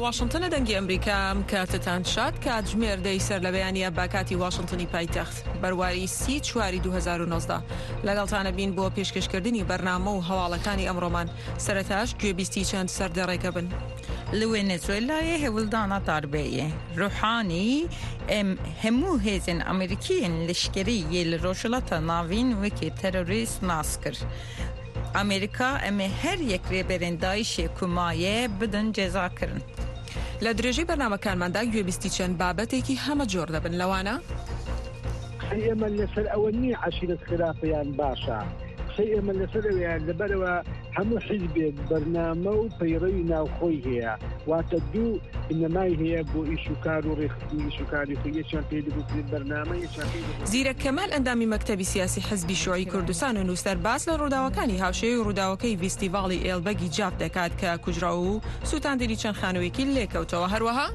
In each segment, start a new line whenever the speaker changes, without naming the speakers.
واشنطن دەنگی ئەمریکا کاتتان شاد کاتژمێر دەیسەر لە بەیانیە باکاتی واشنطنی پایتەخت بەرواری 34 2019 لەگەڵتانە بین بۆ پێشکەشکردنی بەرنامە و هەواڵەکانی ئەمڕۆمان سەرەتاش گوێبیستی چەند سەردەڕێکە بن.
لە وێنزوێلایە هێوڵدانە داربەیە ڕوحانی هەموو هێزن ئەمریکیین لشکریە لە ڕۆژهەڵاتە ناوین وەکی تەرۆریست ناس کرد. ئەمریکا ئەمێ هەر یەک رێبەرێن داعشێ کومایە بدن جێزاکردن.
لە درێژەی بەرنامەکانماندا گوێبیستی چەند بابەتێکی هەمە جۆر دەبن لەوانە
ئێمە لەسەر ئەوە نییە عەشیرەت خراپەیان باشە ئێمە لەسەر ئەوەیان لەبەرەوە هەموو حیزبێک بەرنامە و پەیڕەوی ناوخۆی هەیە واتە دوو بنەمای هەیە بۆ ئیشوکار و ڕێخستنی ئیشوکاری خۆی یەکیان پێی دەگوترێت بەرنامە یەکیان پێی دەگوترێت
زیرەک کەمال ئەندامی مەکتەبی سیاسی حزبی شیوعی کوردستان و نووسەر باس لە ڕووداوەکانی هاوشێوی و ڕووداوەکەی فیستیڤاڵی ئێڵبەگی جاف دەکات کە کوژرا و سوتاندنی چەند خانوویەکی لێکەوتەوە هەروەها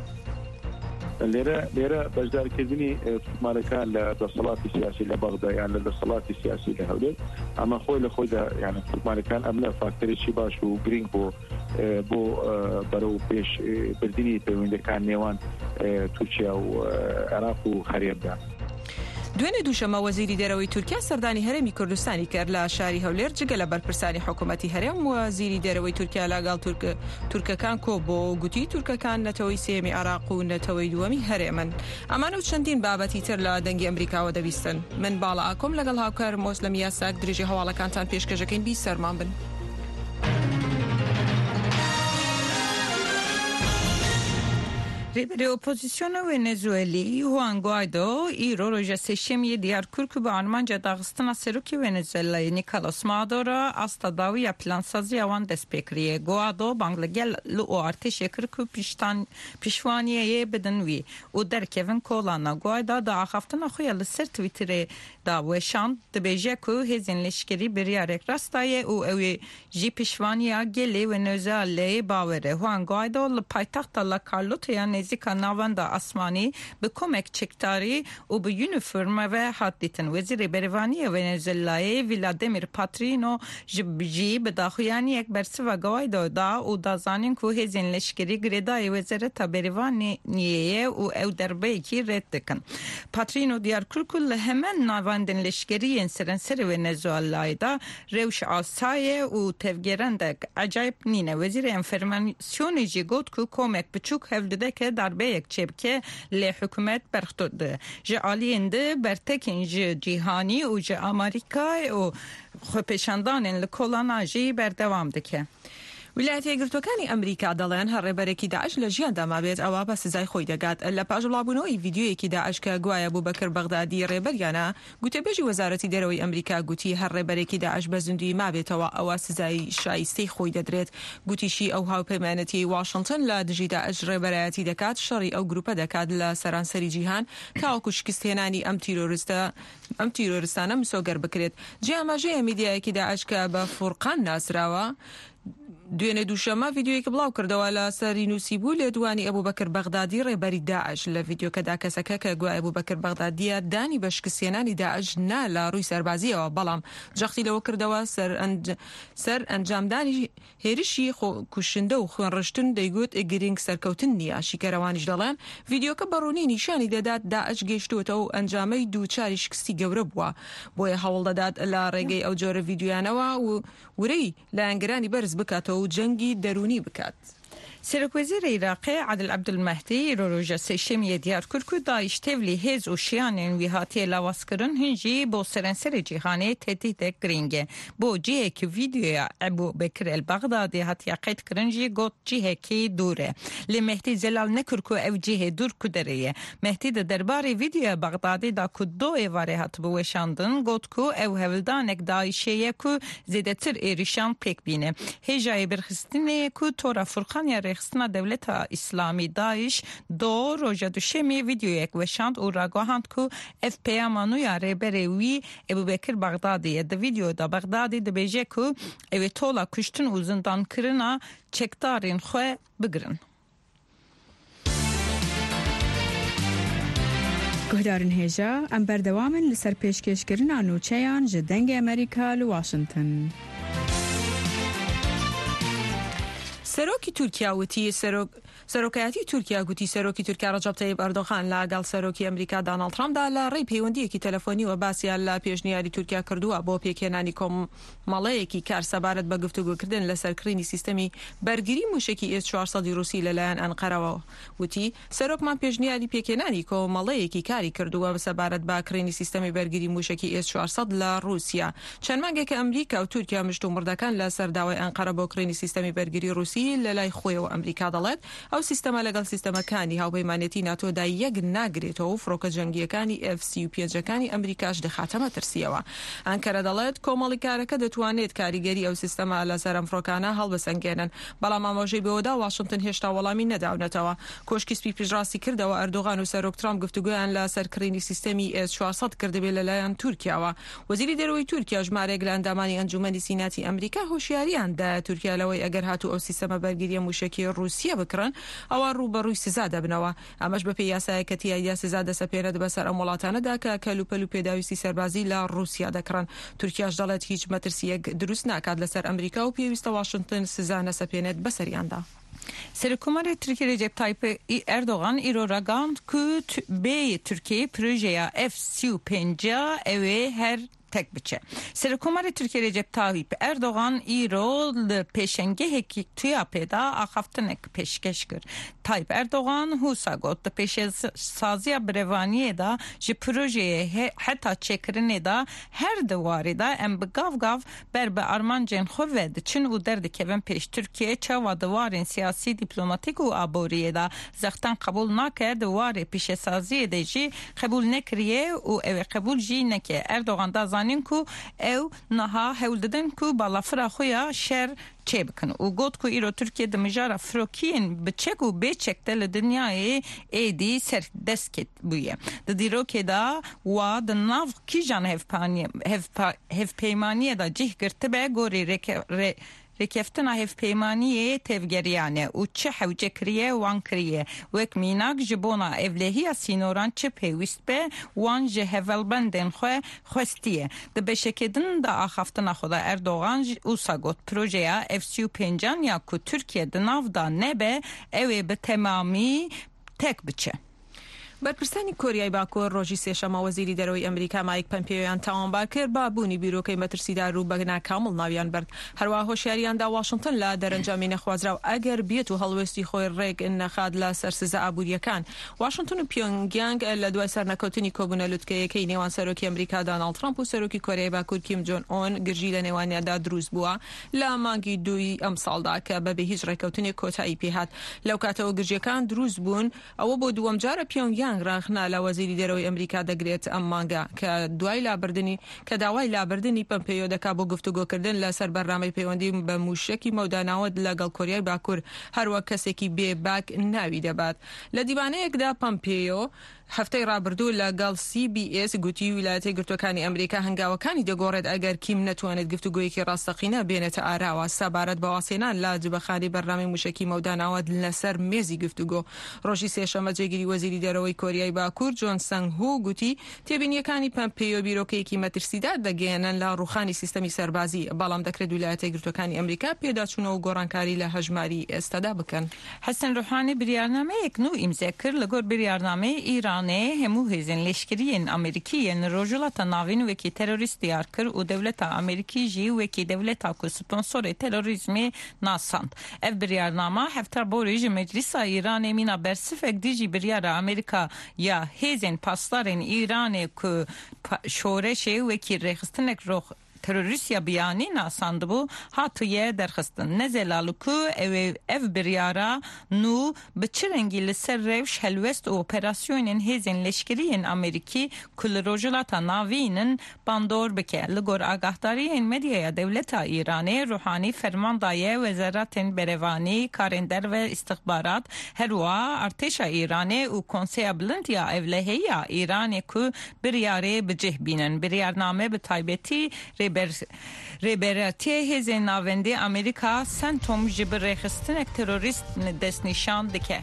لێرە بەشدارکردنی فوتمالەکان لە دەسەڵاتی سیاسی لە بەغدا یان لە دەسەڵاتی سیاسی لە هەولێر ئەمە خۆی لە خۆیدا یعنی فوتمالەکان ئەم لە فاکتەرێکی باش و گرنگ بۆ بەرەو پێش بردننی پەیوەندەکان نێوان تورکیا و عێراق و خەریەبدا.
دوێنێ دووشەمە وەزیری دەرەوەی تورکیا سەردانی هەرێمی کوردستانی کرد لە شاری هەولێر جگە لە بەرپرسانی حکوومەتی هەرێم وەزیری دەرەوەی تورکیا لەگەڵ تورکەکان کۆ بۆ گوتی تورکەکان نەتەوەی سێمی عێراق و نەتەوەی دووەمی هەرێمن ئەمانە و چەندین بابەتی تر لە دەنگی ئەمریکاوە دەبیستن من باڵا ئاکۆم لەگەڵ هاوکار مۆسلەم یاساک درێژی هەواڵەکانتان پێشکەشەکەین بی سەرمان بن.
رهبر اپوزیسیون ونزوئلی هوان گوایدو ایرو روز سه‌شنبه دیارکورک با آرمانجا داغستان سروکی ونزوئلای نیکولاس مادورو استاداوی پلانسازی آن دستپیکریه گوایدو بانگلگل لو ارتش کرکو پیشوانیه بدنوی و در کیون کولانا گوایدو دا هفتن خویا لسر توییتر دا وشان دبیجه کو هزین لشکری بریارک راستای او اوی جی پیشوانیه گلی ونزوئلای باوره هوان گوایدو لپایتخت لا کارلوتیا نزدیک ناوند اسمانی به کمک چکداری و به یونیفرم و حدیتن وزیر بروانی ونزوئلای ولادیمیر پاترینو جی به داخویانی یک برسه و گوایدو دا و دازانین که هزین لشکری گریدای وزارت بروانیه و او دربه کی رد دکن. پاترینو دیار کرکل همه ناوندن لشکری انسرنسر ونزوئلای دا روش آسایه و تفگیرندک عجایب نینه وزیر انفرماسیون جی گوت که کمک بچوک هفته که دربه یک چبکه لحکومت برخورده جعالینده برتکین جهانی و آمریکای و خوپشاندان لکولاناجی بردوام دکه.
ویلایەتە یەکگرتووەکانی ئەمریکا دەڵێن هەڕێبەرێکی داعش لە ژیاندا مابێت ئەوە بە سزای خۆی دەگات لە پاژەڵابوونەوەی ڤیدیۆیەکی داعش کە گوایە بوو بەکر بەغدادی ڕێبەریانە گوتەبێژی وەزارەتی دەرەوەی ئەمریکا گوتی هەڕێبەرێکی داعش بە زوندوی مابێتەوە ئەوە سزای شایستەی خۆی دەدرێت گوتیشی ئەو هاوپەیمانەتی واشنگتن لە دژی داعش ڕێبەرایەتی دەکات شەڕی ئەو گروپە دەکات لە سەرانسەری جیهان تاوەکو شکستهێنانی ئەم تیرۆریستانە مسۆگەر بکرێت جیاماژەیە میدیایەکی داعش کە بە فورقان ناسراوە دوێنێ دووشەمە ڤیدیۆیەکی بڵاو کردەوە لە سەری نووسیبوو لێدوانی ئەبوبەکر بەغدادی ڕێبەری داعش لە ڤیدیۆکەدا کەسەکە کە گوای ئەبوبەکر بەغدادیە دانی بە شکستهێنانی داعش نا لە ڕووی سەربازیەوە بەڵام جەختی لەوە کردەوە سەر ئەنجامدانی هێرشی کوشندە و خوێنڕشتن دەیگوت گرنگ سەرکەوتن نییە شیکەرەوانیش دەڵێن ڤیدیۆکە بەڕوونی نیشانی دەدات داعش گەیشتوتەوە و ئەنجامەی دووچاری شکستی گەورە بووە بۆیە هەوڵ دەدات لە ڕێگەی ئەو جۆرە ڤیدیۆیانەوە و ورەی لایەنگرانی بەرز بکاتەوە و جەنگی دەرونی بکات.
سرک وزیر عراقی عادل عبدالمهدی روز سه‌شنبه دیارکورک داعش تبلی هز و شیانین ویهاتی لواسکرن هنجی با سرانسر جهانی تهدید گرینگه با جیه که ویدیو ابو بکر البغدادی هاتی قید کرنجی گوت جیه که دوره لی مهدی زلال نکرکو او جیه دور کدریه مهدی درباره ویدیو بغدادی دا کدو ایواره هات بوشاندن گوت کو او هولدانک داعشیه کو زیدتر ایریشان پیک بینه هجای برخستینه کو تورا فرخان یا رخصتنا دولت اسلامی داعش دو روز دوشنبه ویدیو یک وشاند و راگوهاند که اف پیامانو یا رهبری ابوبکر بغدادی د ویدیو دا بغدادی د بیجه که اوی تولا کشتن و زندان کرنا چکدارین خو بگرن.
گهدارن هێژە ئەم بەردەوامن لەسەر پێشکەشکردنا نووچەیان ji دەنگی ئەمریکا لە واشنگتن.
سەرۆکی تورکیا وتی سەرۆکایەتی تورکیا گوتی سەرۆکی تورکیا ڕەجەب تەیب ئەردۆغان لەگەڵ سەرۆکی ئەمریکا داناڵد ترامپدا لە ڕێی پەیوەندیەکی تەلەفۆنیەوە باسییان لە پێشنیاری تورکیا کردووە بۆ پێکهێنانی کۆمەڵەیەکی کار سەبارەت بە گفتوگۆکردن لەسەر کڕینی سیستەمی بەرگری موشکی S-400 رووسی لەلایەن ئەنقەرەوە. وتی سەرۆکمان پێشنیاری پێکهێنانی کۆمەڵەیەکی کاری کردووە بەسەبارەت با کڕینی سیستەمی بەرگری موشکی S-400 لە رووسیا. چەند مانگێک ئەمریکا و تورکیا مشت و مردەکان لە سەرداوای ئەنقەرە بۆ کڕینی سیستەمی بەرگری رووسی لە لای خۆیەوە ئەمریکا دەڵێت ئەو سیستەمە لەگەڵ سیستەمەکانی هاوپەیمانێتی ناتۆدا یەک ناگرێتەوە و فڕۆکە جەنگیەکانی F-35ەکانی ئەمریکاش دەخاتەمە ترسیەوە. ئەنکەرە دەڵێت کۆمەڵی کارەکە دەتوانێت کاریگەری ئەو سیستەمە لەسەر ئەم فڕۆکانە هەڵبسەنگێنن، بەڵام ئاماژەی بەوەدا واشنگتن هێشتا وەڵامی نەداونەتەوە. کۆشکی سپی پێشڕاستی کردەوە ئەردۆغان و سەرۆک ترامپ گفتوگویان لەسەر کڕینی سیستەمی S-400 کردبێت لەلایەن تورکیاوە. وەزیری دەرەوەی تورکیا ژمارەیەک لە ئەندامانی ئەنجومەنی سیناتی ئەمریکا هۆشیاریان دا تورکیا لەوەی ئەگەر هاتوو ئەو سیستەمە بەرگریە موشکی رووسیا بکڕن ئەوە ڕوبەڕووی سزا دەبنەوە. ئەمەش بەپێی یاسایەکە تیایدا سزا دەسەپێنێت بەسەر ئەم وڵاتانەدا کە کەلوپەل و پێداویستی سەربازی لە رووسیا دەکڕن. تورکیاش دەڵێت هیچ مەترسیەک دروست ناکات لەسەر ئەمریکا و پێویستە واشنگتن سزا نەسەپێنێت بەسەریاندا.
Serokkomarê Tirkiye Recep Tayyip Erdoğan îro ragan ku bê Tirkiye projeya F-35 ew her tek biçe. Serokkomarê Tirkiye Recep Tayyip Erdoğan îro li pêşengehekî tuya pêda axaftinek pêşkeş kir. Tayyip Erdoğan hûsa got di pêşsaziya birêvaniyê da ji projeyê heta çêkirinê da her diwarê da em bi gav ber bi armancên xwe ve diçin û derdikevin pêş. Tirkiye çawa diwarên siyasî dîplomatîk û aboriyê da zextan qebûl nake, diwarê pêşesaziyê de jî qebûl nekiriye û ew ê qebûl jî neke. Erdoğan da zanin ku ew niha hewl didin ku balafira xwe ya şer çêbikin û got ku îro Tirkiye di mijara firokiyên biçek û bêçek de li dinyayê êdî serdest bûye. Di dîrokê da wa di nav kîjan hevpeymaniyê da cih girtibe gorî Rêkeftina hevpeymaniyê tevgeriyane û çi hewce kiriye wan kiriye. Wek mînak ji bona evlehiya sînoran çi pêwîst be wan ji hevalbendên xwe xwestiye. Di beşekê din da axaftina xwe da Erdoğan ûsa got projeya F-35 ya ku Tirkiye di nav da nebe ew ê bi temamî tek biçe.
بەرپرسانی کۆریای باکوور ڕۆژی سێشەمە وەزیری دەرەوەی ئەمریکا مایک پەمپێۆیان تاوانبار کرد با بوونی بیرۆکەی مەترسیدار و بەگنا کامڵ ناویان برد. هەروە هۆشیاریاندا واشنگتن لە دەرەنجامی نەخوازراو ئەگەر بێت و هەڵوێستی خۆی ڕێک نەخات لە سەرسزە ئابوووریەکان. واشنگتن و پیۆنگیانگ لە دوای سەرنەکەوتنی کۆبوونە لوتکەیەکەی نێوان سەرۆکی ئەمریکا داناڵد ترامپ و سەرۆکی کۆریای باکوور کیم جۆن ئۆن گرژی لە نێوانیاندا دروست بووە لە مانگی دووی ئەم ساڵدا کە بەبێ هیچ ڕێکەوتنێک کۆتایی پێهات. لەو کاتەوە گرژیەکان دروست بوون ئەوە بۆ دووەم جارە پیۆنگیانگ ڕاخنا لە وەزیری دەرەوەی ئەمریکا دەگرێت ئەم مانگە کە داوای لابردنی پەمپێۆ دەکا بۆ گفتوگۆکردن لەسەر بەرنامەی پەیوەندی بە موشکی مەوداناوت لەگەڵ کۆریای باکوور هەروە کەسێکی بێباک ناوی دەبات. لە دیوانەیەکدا پەمپێۆ هەفتەی ڕابردوو لەگەڵ CBS گوتی ویلایەتە یەکگرتووەکانی ئەمریکا هەنگاوەکانی دەگۆڕێت ئەگەر کیم نەتوانێت گفتوگۆیەکی ڕاستەقینە بێنێتە ئاراوە سەبارەت بە واسێنان لا جبەخانی بەرنامەی موشکی مەوداناوت لەسەر مێزی گفتوگۆ. ڕۆژی سێشەمە جێگیری وەزیری دەرەوەی کۆریای باکوور جۆن سەنگ هو گوتی تێبینیەکانی پەمپێۆ بیرۆکەیەکی مەترسیدار دەگەێنن لە ڕوخانی سیستەمی سەربازی، بەڵام دەکرێت ویلایەتە یەکگرتووەکانی ئەمریکا پێداچوونەوە و گۆڕانکاری لە هەژماری ئێستادا بکەن.
حەسەن ڕوحانی بریارنامەیەک نو ئیمزە کرد لەگۆر بریارنامەی ئیرانê hemû hêzên leşkeriyên Amerîkiyên rojilata navîn wekî terorîst diyar kir û dewleta Amerîkî jî wekî dewleta ku sponsorê terorîzmê nasand. Ev biryarnama heftar borî ji Meclîsa Îranê mîna bersifek dî jî biryara Amerîka ya hêzên paslarên Îranê ku şoreşê wekî rêxistinek teröristya biyanî nasandı bû hatiye derxistin. Nezelalu ku ev biryara nû bi çi rengî li ser rewş helwest û operasyonên hêzên leşkeriyên Amerîkî ku li rojilata navînin bandor bike. Li gor agahdariyên medyaya dewleta Îranê Ruhani ferman daye Wezeratên Berevanî, Karên Derve İstihbarat, herwa Artêşa Îranê û Konseya Bilindiya Evleheya Îranê ku biryarê bicih bînin. Biryarname bi taybetî rêberiyê hêzên navendî Amerîka Centom ji bi rêxistinek terorîst destnîşan dike.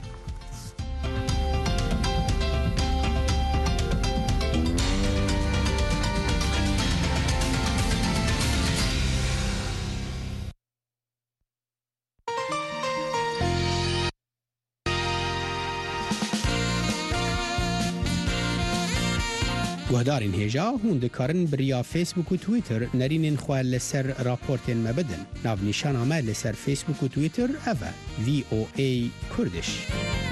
گهدارین هیجا هون دکارن بریا فیسبوک و تویتر نرینین خواه لسر راپورتین مبدن ناو نیشان همه لسر فیسبوک و تویتر اوه VOA کردش.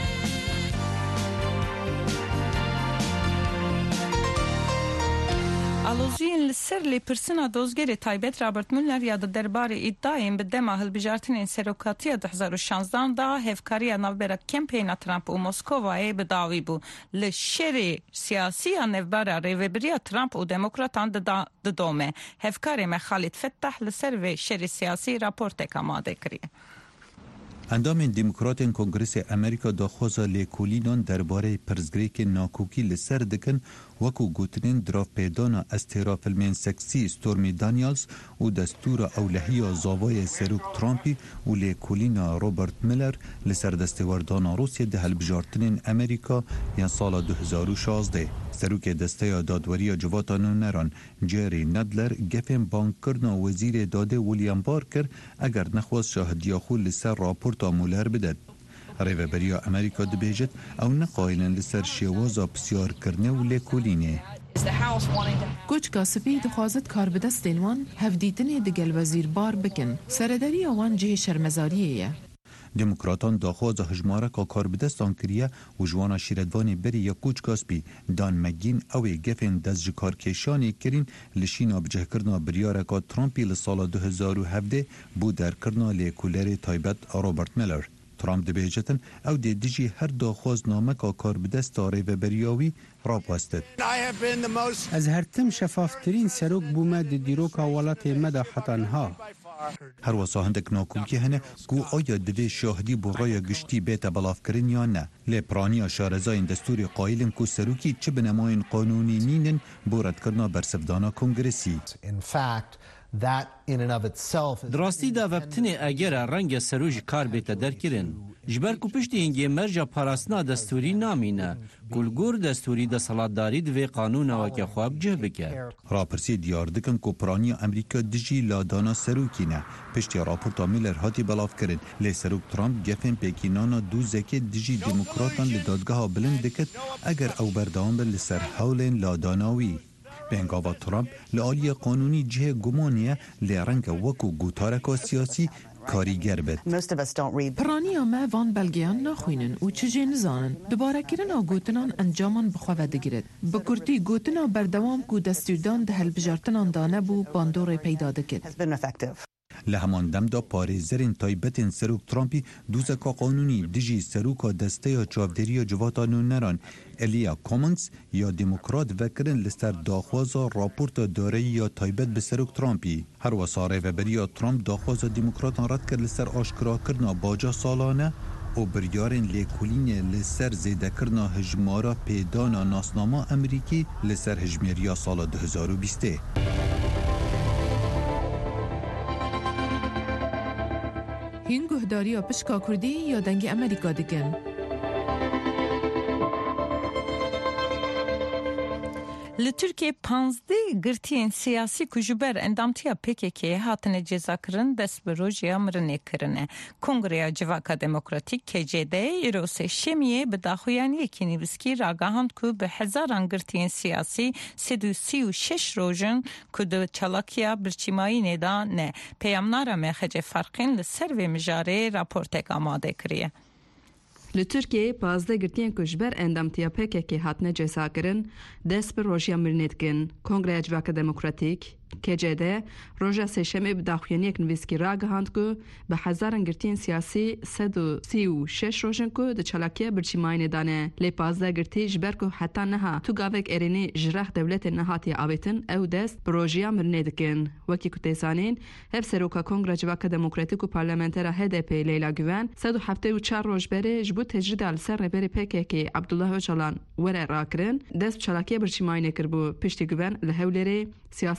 آلوزین لسر لپرسنا دوزگری تایبت رابرت مولر یا درباره ادعایم به دما هلبجارتین سروکاتی 2016 دا هفکاری نوبر کمپین ترامپ و مسکوای به داوی بو لشری سیاسی نوبر ریوبریا ترامپ و دموکراتان دومه هفکاری ما خالد فتح لسر و شری سیاسی راپورت کاماده کریه.
اندام دموکراتین کنگرس امریکا داخواست لیکولینان درباره پرزگری که ناکوکی لسر دکن وکو گوتنین دراف پیدانا استیرا فیلمین سکسی ستورمی دانیالز و دستور اولهی زاوای سروک ترامپی و لیکولینا روبرت میلر لسر دستوردان روسیه ده هلبجارتنین امریکا یا سال 2016. سروک دسته دادوری جواتانو نران جری ندلر گفن بانک کرنا وزیر داده ویلیام بارکر اگر نخواست شاهدیا خو لسر راپورتا مولر بدد. ریوبریا امریکا دبیجت او نقایلن لسر شیوازا بسیار کرنه و لیکولینه.
کوچ کاسبی دخوازت کار به دست وان هفدیتن دگل وزیر بار بکن سرداری وان جه شرمزاریه.
دموکراتان داخواز هجماره که کار به دستان کریه و جوانا شیردوانی بری یا کوچ کاسبی دان مگین اوی گفن دست جکار کشانی کرین لشینا بجه کرنا بریاره که ترامپی لسال 2017 بود در کرنا لیکولر تایبت روبرت میلر. ترامپ دبیجتن او دیجی هر داخواز نامه که کار به دست ریوبریاوی را پاستد.
از هر تم شفافترین سروک بومد دیروکا ولات مده حتنها.
هر واسه هندک ناکوکی هنه گو آیا دوی شاهدی برای گشتی بیت بلاف کرن یا نه. لپرانی شارزاین دستوری قایلن کو سروکی چه بنماین قانونی نینن بورد کرنا برسفدانا کنگرسی.
دراستی دا وبتنی اگر رنگ سروج کار بیتا در کرن. جبر کو پشتی اینگه مرجا پاراسنا دستوری نامینه. گلگور دستوری دا سلطداری دوی قانون واقع خواب جه بکر.
راپرسی دیار دکن کو پرانی امریکا دجی لادانا سروکینه. پشتی راپورتا میلر هاتی بلاف کرن. لی سروک ترامپ گفن پیکینانا دو زکی دجی دموکراتان لدادگاه بلند دکت اگر او بردام بل لسر حولین لاداناوی. بهنگاوا ترامپ لعالی قانونی جه گمانیه لرنگ وکو گوتارکا سیاسی کاریگر بد.
پرانی ما وان بلگیان نخوینن و چجه نزانن دوباره کرن او گوتنان انجامان بخواه دگیرد. بکرتی گوتنا بردوام کو دستوردان ده هلبجارتنان دانه بو باندور پیدا دکد.
لهمان دم دا پارێزەرên تایبەتên serok Trumpî dûzeka qanûnî dijî seroka desteya çavdêriya civata nûneran Elia Commons ya demokrat vekirin li ser daxwaza raporta dareyî ya taybet bi serok Trumpî. Her wesa rêveberiya Trump daxwaza demokratan red kir li ser aşkirakirina baca salane û biryarên lêkolînê li ser zêdekirina hejmara pêdana nasnama Emerîkî li ser hejmêriya sala 2020.
هین گهداری یا پشکا کردی یا دنگ امریکا دکن.
لترکیه 15 گرتین سیاسی کجبر اندامتیا PKK هاتن جزا کرن دست به روژیا مرنه کرنه. کنگریا جواکا دموکراتیک KCD ایروس شمیه به داخویان یکی نیوسکی راگاهند که به هزاران گرتین سیاسی 336 روژن که دو چلاکیا برچیمایی نیدان نه. پیامنارا مخجه فرقین لسر و مجاره راپورتک آماده کریه.
لترکیه 15 گرتین کشبر اندامتیا PKK هاتنه جزا کرن دست به روژیا مرنه کن. کنگریا جواکا دموکراتیک KCD روژا سشمه به داخویانی یک نویسکی را گهاند که به هزاران گرتین سیاسی 336 روژن که ده چلاکیه برچیماین دانه لی 15 گرتی جبر که حتی نها تو گاوک ارینی جراح دولت نهاتی آویتن او دست به روژیا مرنه دکن. وکی کتیسانین هف سروکا کنگرا جواکا دموکراتیک و پارلمنترا HDP لیلا گوان 174 روژ بره جبو تجرید آل سر ربری PKK عبدالله وچالان وره را کرن دست چلاکیه برچیماین کربو پشتی گوان لحولره سیاست وان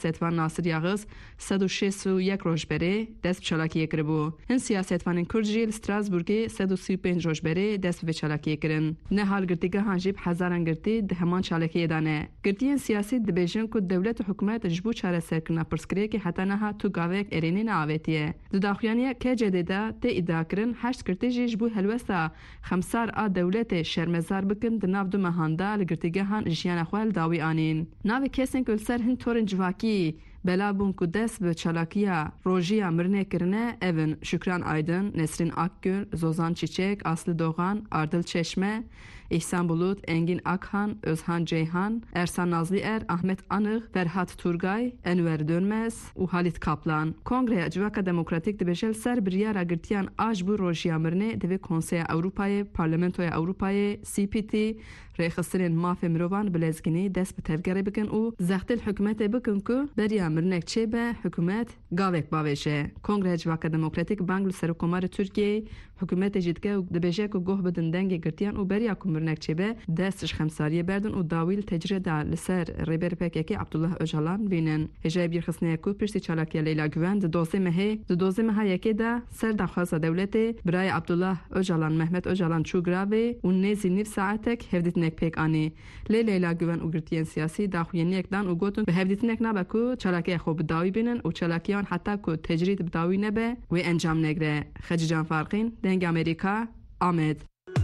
ناصر یاغز 161 ڕۆژبەرێ دەست بە چالاکیە کردبوو. هەن سیاسەتوانین کورد جی لە ستراسبورگê 135 ڕۆژبەرێ دەست بە چالاکیەکردن. نەهال گرتیگەهان jî hezaran girtî di heman çalakiyê ne. Girtiyên siyasî dibêjin ku dewlet û hikûmet ji bo çareserkirina pirsgirêkê heta niha tu gavek êrênê neavêtiye. Di daxuyaniya KCD de tê îdiakirin heşt girtî jî ji bo helwesta xemsar a dewletê şermezar bikin di nav du mehan de li girtîgehan jiyana xwe li dawî anîn. Navê kesên ku li ser hin torên civakî bela bûn ku dest bi çalakiya rojiya mirinê kirine evin Şükran Aydın, Nesrin Akgül, Zozan Çiçek, Aslı Doğan, Ardıl Çeşme, İhsan Bulut, Engin Akhan, Özhan Ceyhan, Ersan Nazlı Er, Ahmet Anıq, Ferhat Turgay, Enver Dönmez û Halit Kaplan. Kongreya Civaka Demokratik dibêje ser biryara girtiyan a ji bo rojiya mirinê divê Konseya Ewropayê, Parlamentoya Ewropayê, CPT, rêxistinên mafê mirovan bi lezginî dest bi tevgerê bikin û zextê hikûmetê bikin ku beriya mirinek çêbe hikûmet gavek bavêje. Kongreya Civaka Demokratik bang li Serokkomarê Tirkiyeyê hikûmetê jî dike û dibêje ku goh bidin dengê girtiyan û beriya ku mirinek çêbe dest ji xemsariyê berdin û dawî li tecrê da li ser rêberê PKK Abdullah Öcalan bînin. Hêja bîrxistneya ku piştî çalakiya Leyla Güven di dozê meha yekê de ser daxwaza dewletê birayê Abdullah Öcalan Mehmet Öcalan çû giravê û nêzî nîv saetek hevdîtinek pêk anî. Lê Leyla Güven û girtiyên siyasî daxuyeniyek dan û gotin bi hevdîtinek nabe ku çalakiya xwe bi dawî bînin û çalakiyan heta ku tecrîd bi dawî nebe wê encam negire. Xecican Farqîn, Dengê Amerîka, Amed.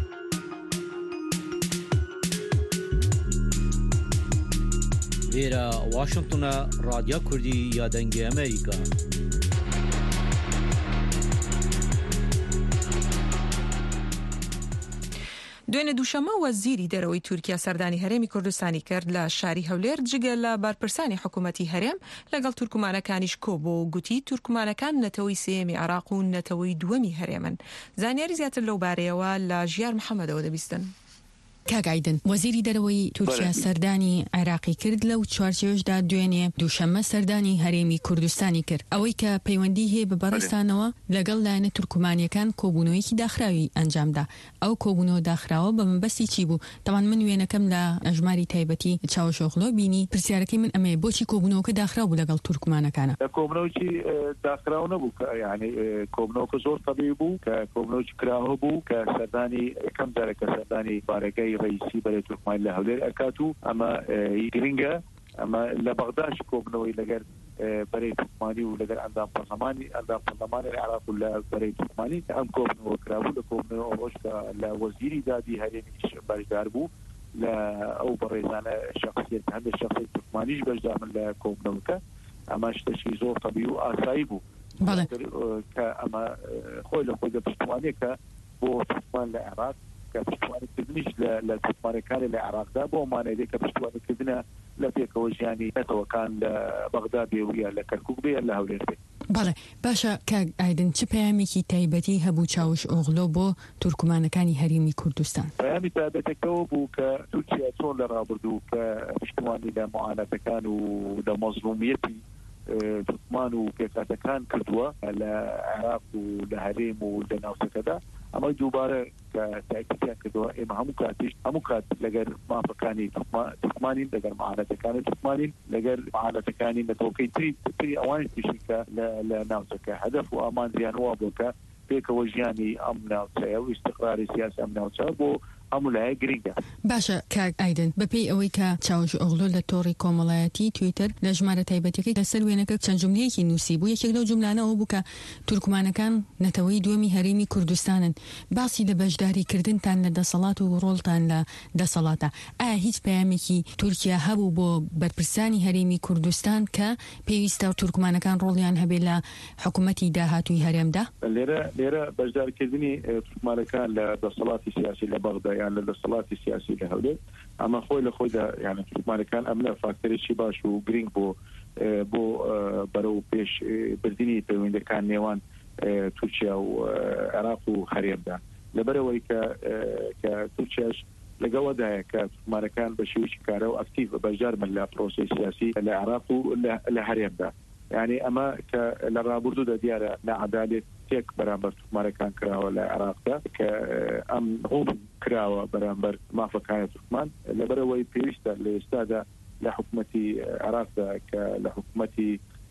Vêra Washingtona Radya Kurdî ya Dengê Amerîka.
دوێنێ دووشەمە وەزیری دەرەوەی تورکیا سەردانی هەرێمی کوردستانی کرد لە شاری هەولێر جگە لە بارپرسانی حکوومەتی هەرێم لەگەڵ تورکمانەکانیش کۆبوو و گوتی تورکمانەکان نەتەوەی سێمی عێراق و نەتەوەی دووەمی هەرێمن. زانیاری زیاتر لەو بارەیەوە لە ژیار محەممەدەوە دەبیستن.
کاگایدن وەزیری دەرەوەی تورکیا سەردانی عێراقی کرد لەو چوارچێژدا دوێنێ دووشەمە سەردانی هەرێمی کوردستانی کرد ئەوەی کە پەیوەندی هەیە بە بەڕێستانەوە لەگەڵ لایەنە تورکمانیەکان کۆبوونەوەیکی داخراوی ئەنجامدا. ئەو کۆبوونەوە داخراوە بە مەبەستی چی بوو؟ تەمان من وێنەکەم لە ئەژماری تایبەتی چاوەشۆخلۆ بینی پرسیارەکەی من ئەمەیە بۆچی کۆبوونەوەکە داخراو بوو لەگەڵ تورکمانەکانە؟
کۆبوونەوەی داخراو نەبوو یعنی کۆبوونەوەکە زۆر طبیعی بوو کە کۆبوونەوەی کراوە بوو کە سەردانی یەکەم جارێکە سەردانی بارەکەی ڕئیسی بەرەی تورکمان لە هەولێر ئەکات و ئەمە گرنگە ئەمە لە بەغداش کۆبوونەوەی لەگەر بەرەی تورکمانی و لەگەر ئەندام پەرلەمانی عێراق و لە بەرەی تورکمانی ئەم کۆبوونەوە کرابوو لە کۆبوونەوە ڕۆژ لە وەزیری دادی هەرێمیش بەشدار بوو لە ئەو بەڕێزانە شخصیت هەندێک شخصیت تورکمانیش بەشدار من لە کۆبوونەوەکە ئەمە شتێکی زۆر طبیعی و ئاسایی بوو کە ئەمە خۆی لە خۆی دەپشتوانێت کە بۆ تورکمان لە عێراق کە پشتوانیکردنیش لە تورکمانەکانی لە عێراقدا بۆ مانەیە کە پشتوانیکردنە لە پێکەوە ژیانی نەتەوەکان لە بەغدا بێ و یا لە کەرکوک بێ لە هەولێر بێ.
بەڵێ باشە کاک ئایدن چ پەیامێکی تایبەتی هەبوو چاوش ئۆغلۆ بۆ تورکمانەکانی هەرێمی کوردستان؟
پەیامی تایبەتەکەەوە بوو کە تورکیا چۆن لە ڕابردوو کە پشتوانی لە معانەتەکان و لە مەزلومیەتی تورکمان و پێکاتەکان کردووە لە عێراق و لە هەرێم و لە ناوچەکەدا ئەمە دووبارە کە تاکیدیان کردووە ئێمە هەموو کات لەگەر مافەکانی تورکمانین لەگەر معانەتەکانی تورکمانین لەگەر معانەتەکانی نەتەوەکەی تری ئەوانی تشیکە لە ناوچەکە هەدەف و ئامانجیانەوە بووکە پێکەوە ژیانی ئەم ناوچەیە و استقراری سیاسی ئەم ناوچە بۆ هەموو لایە گرنگە.
باشە کاک ئایدن بەپێی ئەوەی کە چاوش ئۆغلۆ لە تۆڕی کۆمەڵایەتی تویتر لە ژمارە تایبەتەکەی لەسەر وێنەکە چەند جملەیەکی نووسی بوو یەکێک لەو جملانەوە بوو کە تورکمانەکان نەتەوەی دووەمی هەرێمی کوردستانن باسی لە بەشداریکردنتان لە دەسەڵات و ڕۆڵتان لە دەسەڵاتە. ئایا هیچ پەیامێکی تورکیا هەبوو بۆ بەرپرسانی هەرێمی کوردستان کە پێویستە تورکمانەکان ڕۆڵیان هەبێ لە حکوومەتی داهاتووی هەرێمدا؟
لێرە بەشدارکردنی تورکمانەکان لە دەسەڵاتی سیاسی لە بەغدا یان لە دەسەڵاتی سیاسی لە هەولێر ئەمە خۆی لە خۆیدا یعنی تورکمانەکان ئەم لە فاکتەرێکی باش و گرنگ بۆ بەرەو پێش بردننی پەیوەندەکان نێوان تورکیا و عێراق و هەرێمدا لەبەرەوەی کە تورکیاش لەگەڵەدایە کە تورکمانەکان بە شێوەیەکی کارە و ئەکتیڤ بەشدارمن لە پرۆسەی سیاسی لە عێراق و لە هەرێمدا. یعنی ئەمە کە لە ڕابردوودا دیارە نەعەدالێت تێک بەرامبەر تورکمانەکان کراوە لە عێراقدا کە ئەم هەوڵ کراوە بەرامبەر مافەکانی تورکمان لەبەرەوەی پێویستە لە ئێستادا لە حکوومەتی عێراقدا کە لە حکوومەتی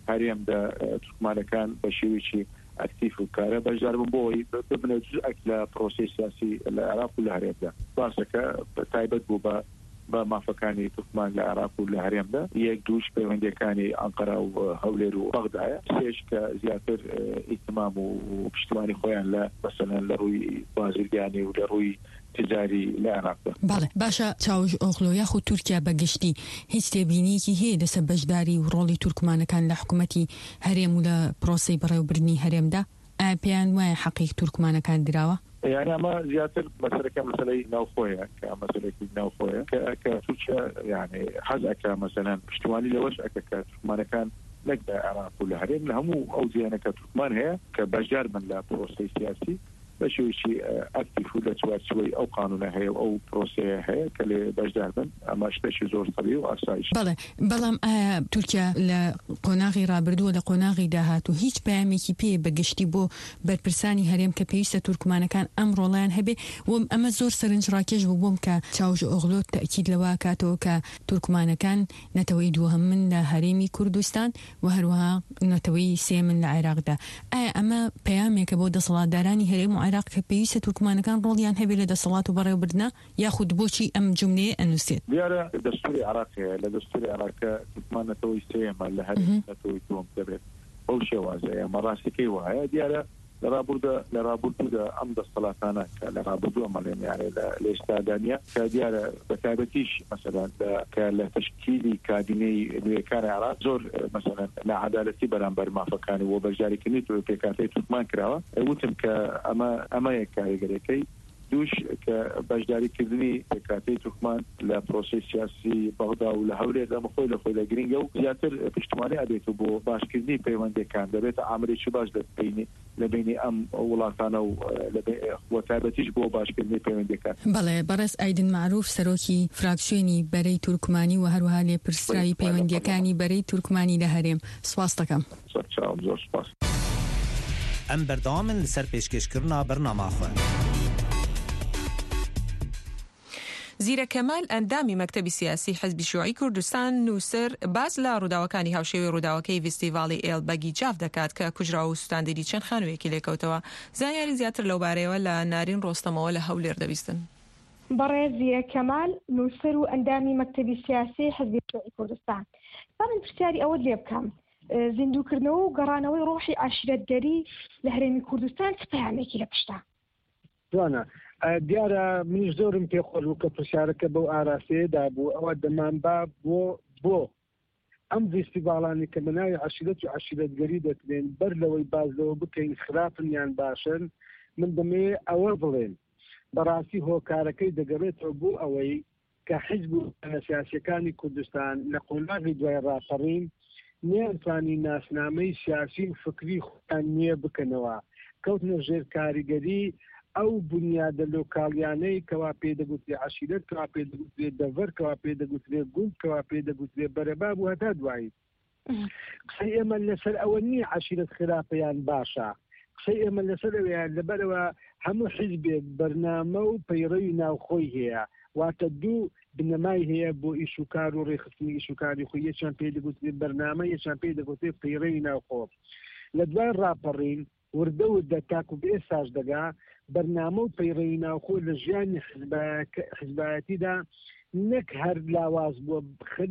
هەرێمدا تورکمانەکان بە شێوەیەکی ئەکتیف و کارە بەشدار بوون بۆی ببنە جزءێک لە پرۆسەی سیاسی لە عێراق و لە هەرێمدا. باسەکە تایبەت بوو بە مافەکانی تورکمان لە عێراق و لە هەرێمدا. یەک دووش پەیوەندیەکانی ئەنقەرە و هەولێر و بەغدایە. سێش کە زیاتر ئیتمام و پشتیوانی خۆیان لە مەسەلەن لە ڕووی بازرگانی و لە ڕووی تجاری لە عێراقدا.
بەڵێ باشە چاوش ئۆغڵۆ یاخود تورکیا بەگشتی هیچ تێبینیەکی هەیە لەسەر بەشداری و ڕۆڵی تورکمانەکان لە حکوومەتی هەرێم و لە پرۆسەی بەڕێوەبردنی هەرێمدا؟ ئایا پێیان وایە حەقیق تورکمانەکان دراوە؟
يعني أما زيادة مثلا مسألة نوخوية كمسألة نوخوية كتوشة يعني حزة كمثلا اشتواني لوش كتركمان كان لقى عراق كل هرين لهم أو زيانة كتركمان هي كبجار من لا بروسي سياسي بشوي شيء أكتف ولا شوي أو قانون هي أو بروسي هي كلي بجار من أما اشتشي زور طبيعي وأسايش.
بلام تركيا لقناغي رابردو لقناغي داهاتو هيج بياميكي بي بقشتي بو بربرساني هريم كبيسة تركمان كان أمر لان هبي وأما زور سرنج راكيج بوم كتشاوج أغلو تأكيد لواكاتو كتركمان كان نتوي دوهم من هريمي كردستان وهروها نتوي سيمن العراق دا أما بياميك بو دصلا داراني هريم عراق كبيسة تركمانكان روليان هبي لدى صلاة وبرنا ياخد بوشي أم جملة أنوسيت
ديارة دستوري عراقي لدستوري عراق تركمان توي سيما لهرم توي توم دبت أول شيء وازا مراسكي وهاي ديارة لرابطة أمد الصلاة لرابطة أمالين يعني لاستادانية كديارة بتابتيش مثلا كتشكيلي كاديني كان عراق زور مثلا لعدالتي برانبر ما فكاني وبرجاري كنيتو كاتي تركمان كراوة وتم كأما يكاي دوش كبجداري كذني كاتي تركمان لبروسيس سياسي بغداد ولا هولي لما خويله جرينجو زياتر اجتماعي ابيتو بو باش كذني بيوندي كان دبيت عملي شو باش لبيني ام ولاتانا وتابتيش بو باش كذني بيوندي كان
بله برس ايدن معروف سروكي فراكشيني بري تركماني وهروها لي برسراي بيوندي كاني بري تركماني لهرم سواستكم
زور سپاس
ام بردام لسر پیشکشکرنا برنامه خو
زیرە کەمال ئەندامی مەکتەبی سیاسی حزبی شیوعی کوردستان نووسەر باز لە ڕووداوەکانی هاوشێوەی ڕووداوەکەی فیستیڤاڵی ئێڵبەگی جاف دەکات کە کوژراوە و سوتاندێری چەند خانوویەکی لێکەوتەوە. زانیاری زیاتر لەو بارەیەوە لە نارین ڕۆستەمەوە لە هەولێر دەبیستن.
بەڕێز زیرە کەمال نووسەر و ئەندامی مەکتەبی سیاسی حزبی شیوعی کوردستان من پرسیاری ئەوە لێ بکەم زیندووکردنەوە و گەڕانەوەی ڕۆحی عاشیرەتگەری لە هەرێمی کوردستان چ پەیامێکی لە پشتە؟
جوانە دیارە منیش زۆرم پێخۆش و کە پرسیارەکە بەو ئاراسەیەدا بوو ئەوە دەمانبا بۆ ئەم فیستیڤاڵانی کە بە ناوی عاشیرەت و عاشیرەتگەری دەکرێن بەر لەوەی بازەوە بکەین خراپن یان باشن من دەمێ ئەوە بڵێن بەڕاستی هۆکارەکەی دەگەڕێتەوە بۆ ئەوەی کە حیزب و سیاسیەکانی کوردستان لە قۆناغی دوای ڕاپەڕین نێنتوانی ناسنامەی سیاسی و فکری خۆیان نییە بکەنەوە کەوتنە ژێر کاریگەری ئەو بنیادە لۆکاڵیانەی کەوا پێدەگوترێ عاشیرەت کەوا پێدەگوترێ دەڤەر کەوا پێدەگوترێ گوند کەوا پێدەگوترێ بەرەباب و هەتا دوایی قسەی ئێمە لەسەر ئەوە نییە عاشیرەت خراپەیان باشە قسەی ئێمە لەسەر ئەوەیان لەبەرەوە هەموو حیزبێک بەرنامە و پەیڕەوی ناوخۆی هەیە واتە دوو بنەمای هەیە بۆ ئیشوکار و ڕێخستنی ئیشوکاری خۆی یەکیان پێدەگوترێ بەرنامە یەکیان پێدەگوترێ پەیڕەوی ناوخۆ لە دوای ڕاپەڕین وردە وردە تاکو بە ئێستاش دەگا بەرنامە و پەیڕەوی ناوخۆ لە ژیانی حیزبایەتیدا نەک هەر لاواز بووە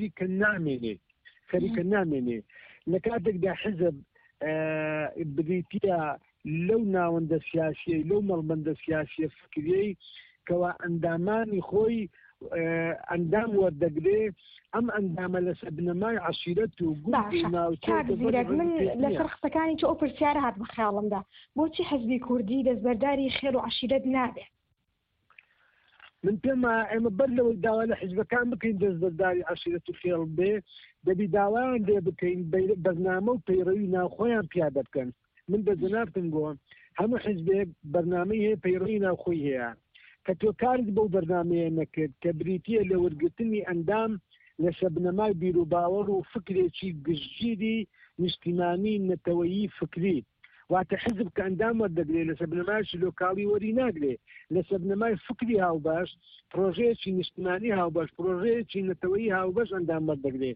خەریکە نامێنێ لە کاتێکدا حیزب بریتیە لەو ناوەندە سیاسیەی لەو مەڵبەندە سیاسیە فکریەی کەوا ئەندامانی خۆی ئەندام وەردەگرێ ئەم ئەندامە لەسەر بنەمای عاشیرەت و
گوندێک من لەسەر قسەکانی تۆ ئەو پرسیارە هات بە خەیاڵمدا بۆچی حەزبی کوردی دەستبەرداری خێر و عاشیرەت نابێت؟
من پێمە ئێمە بەر لەوەی داوا لە حیزبەکان بکەین دەستبەرداری عاشیرەت و خێڵ بێ دەبی داوایان لێ بکەین بەرنامە و پەیڕەوی ناوخۆیان پیادە بکەن. من بەجەنابتم گۆم هەموو حیزبێک بەرنامەی هەیە پەیڕەوی ناوخۆی هەیە کە تۆ کارت بەو بەرنامەیە نەکرد کە بریتیە لە وەرگرتنی ئەندام لە شەبنەمای بیر و باوەڕ و فکرێکی گشتگیری نیشتیمانی نەتەوەیی فکری واتە حزب کە ئەندام وەردەگرێت لە شەبنەمایشی لۆکاڵی وەری ناگرێ لە شەبنەمای فکری هاوبەش پرۆژەیەکی نیشتیمانی هاوبەش پرۆژەیەکی نەتەوەیی هاوبەش ئەندام وەردەگرێت